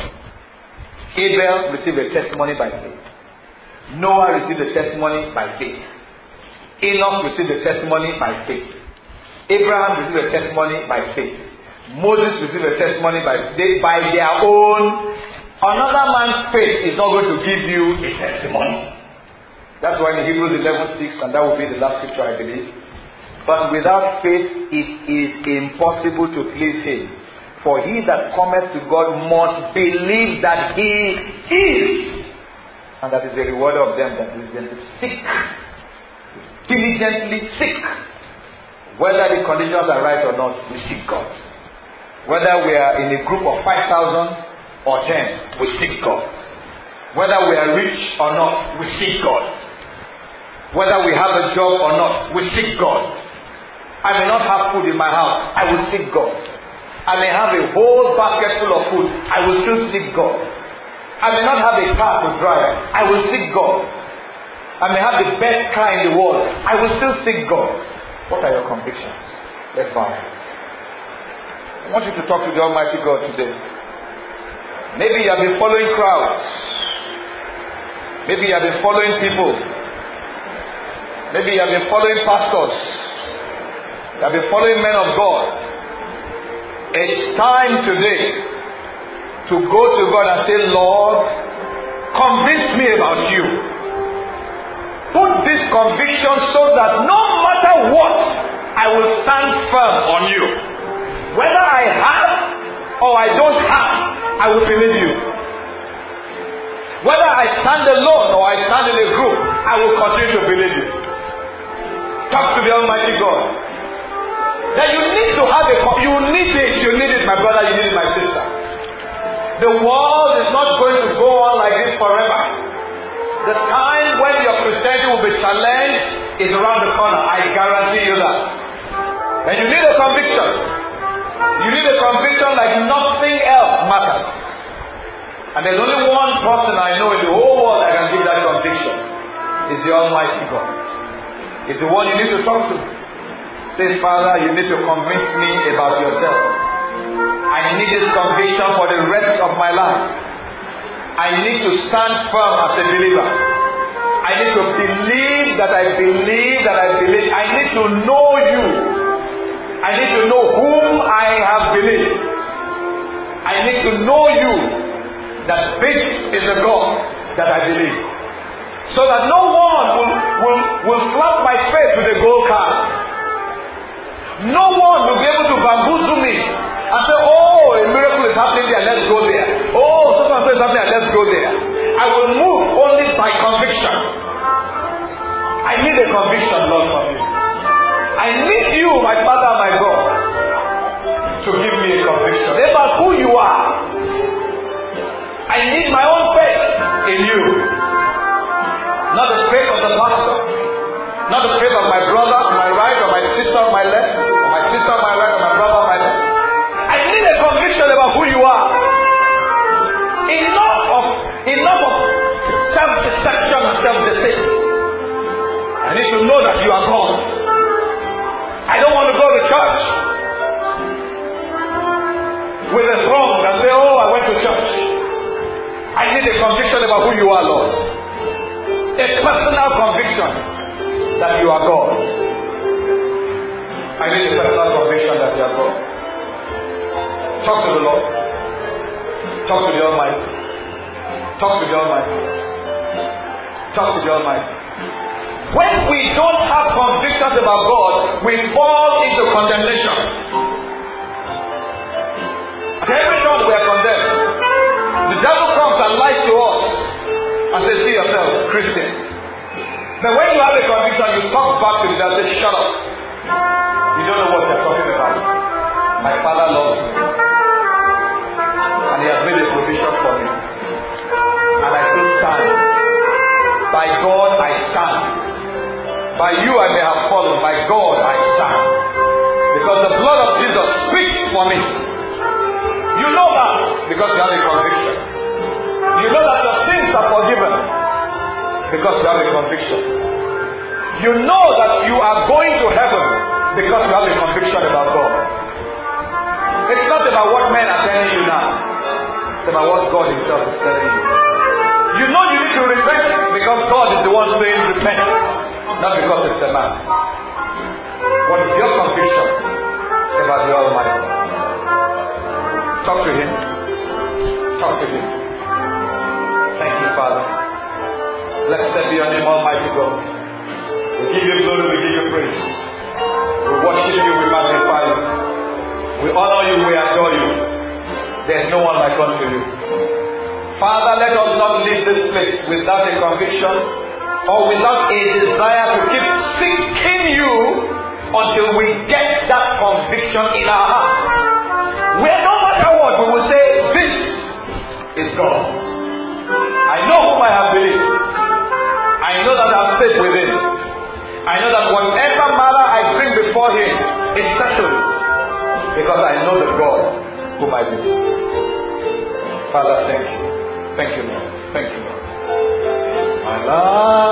Abel received a testimony by faith. Noah received a testimony by faith. Enoch received a testimony by faith. Abraham received a testimony by faith. Moses received a testimony by their own. Another man's faith is not going to give you a testimony. That's why in Hebrews 11:6, and that will be the last scripture I believe. But without faith it is impossible to please him. For he that cometh to God must believe that he is, and that is the reward of them that diligently seek. Diligently seek. Whether the conditions are right or not, we seek God. Whether we are in a group of 5,000 or 10, we seek God. Whether we are rich or not, we seek God. Whether we have a job or not, we seek God. I may not have food in my house, I will seek God. I may have a whole basket full of food, I will still seek God. I may not have a car to drive, I will seek God. I may have the best car in the world, I will still seek God. What are your convictions? Let's bow our heads. I want you to talk to the Almighty God today. Maybe you have been following crowds. Maybe you have been following people. Maybe you have been following pastors. You have been following men of God. It's time today to go to God and say, Lord, convince me about you. Put this conviction so that no matter what I will stand firm on you. Whether I have or I don't have, I will believe you. Whether I stand alone or I stand in a group, I will continue to believe you. Talk to the Almighty God. That you need to have you need it, my brother, you need it, my sister. The world is not going to go on like this forever. The time when your Christianity will be challenged is around the corner. I guarantee you that. And you need a conviction. You need a conviction like nothing else matters. And there's only one person I know in the whole world that can give that conviction. It's the Almighty God. It's the one you need to talk to. Say, Father, you need to convince me about yourself. I need this conviction for the rest of my life. I need to stand firm as a believer. I need to believe that I believe that I believe. I need to know you. I need to know whom I have believed. I need to know you, that this is the God that I believe. So that no one will slap my face with a gold card. No one will be able to bamboozle me and say, oh, a miracle is happening there, let's go there. Oh, so-and-so is happening there, let's go there. I will move only by conviction. I need a conviction, Lord, from you. I need you, my Father, my God, to give me a conviction about who you are. I need my own faith in you. Not the faith of the pastor. Not the faith of my brother on my right or my sister on my left. Or my sister on my right or my brother on my left. I need a conviction about who you are. Enough of self-deception and self-deceit. I need to know that you are God. I don't want to go to church with a throng and say, oh, I went to church. I need a conviction about who you are, Lord. A personal conviction that you are God. I need a personal conviction that you are God. Talk to the Lord. Talk to the Almighty. Talk to the Almighty. Talk to the Almighty. When we don't have convictions about God, we fall into condemnation. At every time we are condemned, the devil comes and lies to us and says, see yourself, Christian. But when you have a conviction, you talk back to the devil and say, shut up. You don't know what you're talking about. My Father loves me. And He has made a provision for me. And I still stand. By God I stand. By you I may have fallen. By God I stand. Because the blood of Jesus speaks for me. You know that because you have a conviction. You know that your sins are forgiven because you have a conviction. You know that you are going to heaven because you have a conviction about God. It's not about what men are telling you now. It's about what God Himself is telling you. You know you need to repent because God is the one saying repent, not because it's a man. What is your conviction about the Almighty? Talk to Him. Talk to Him. Thank you, Father. Blessed be your name, Almighty God. We give you glory, we give you praise. We worship you, we magnify you. We honor you, we adore you. There's no one like unto you. Father, let us not leave this place without a conviction or without a desire to keep seeking you until we get that conviction in our heart. Where no matter what, we will say, this is God. I know whom I have believed. I know that I have stayed with Him. I know that whatever matter I bring before Him is settled because I know the God whom I believe. Father, thank you. Thank you, Lord. Thank you, Lord. My life.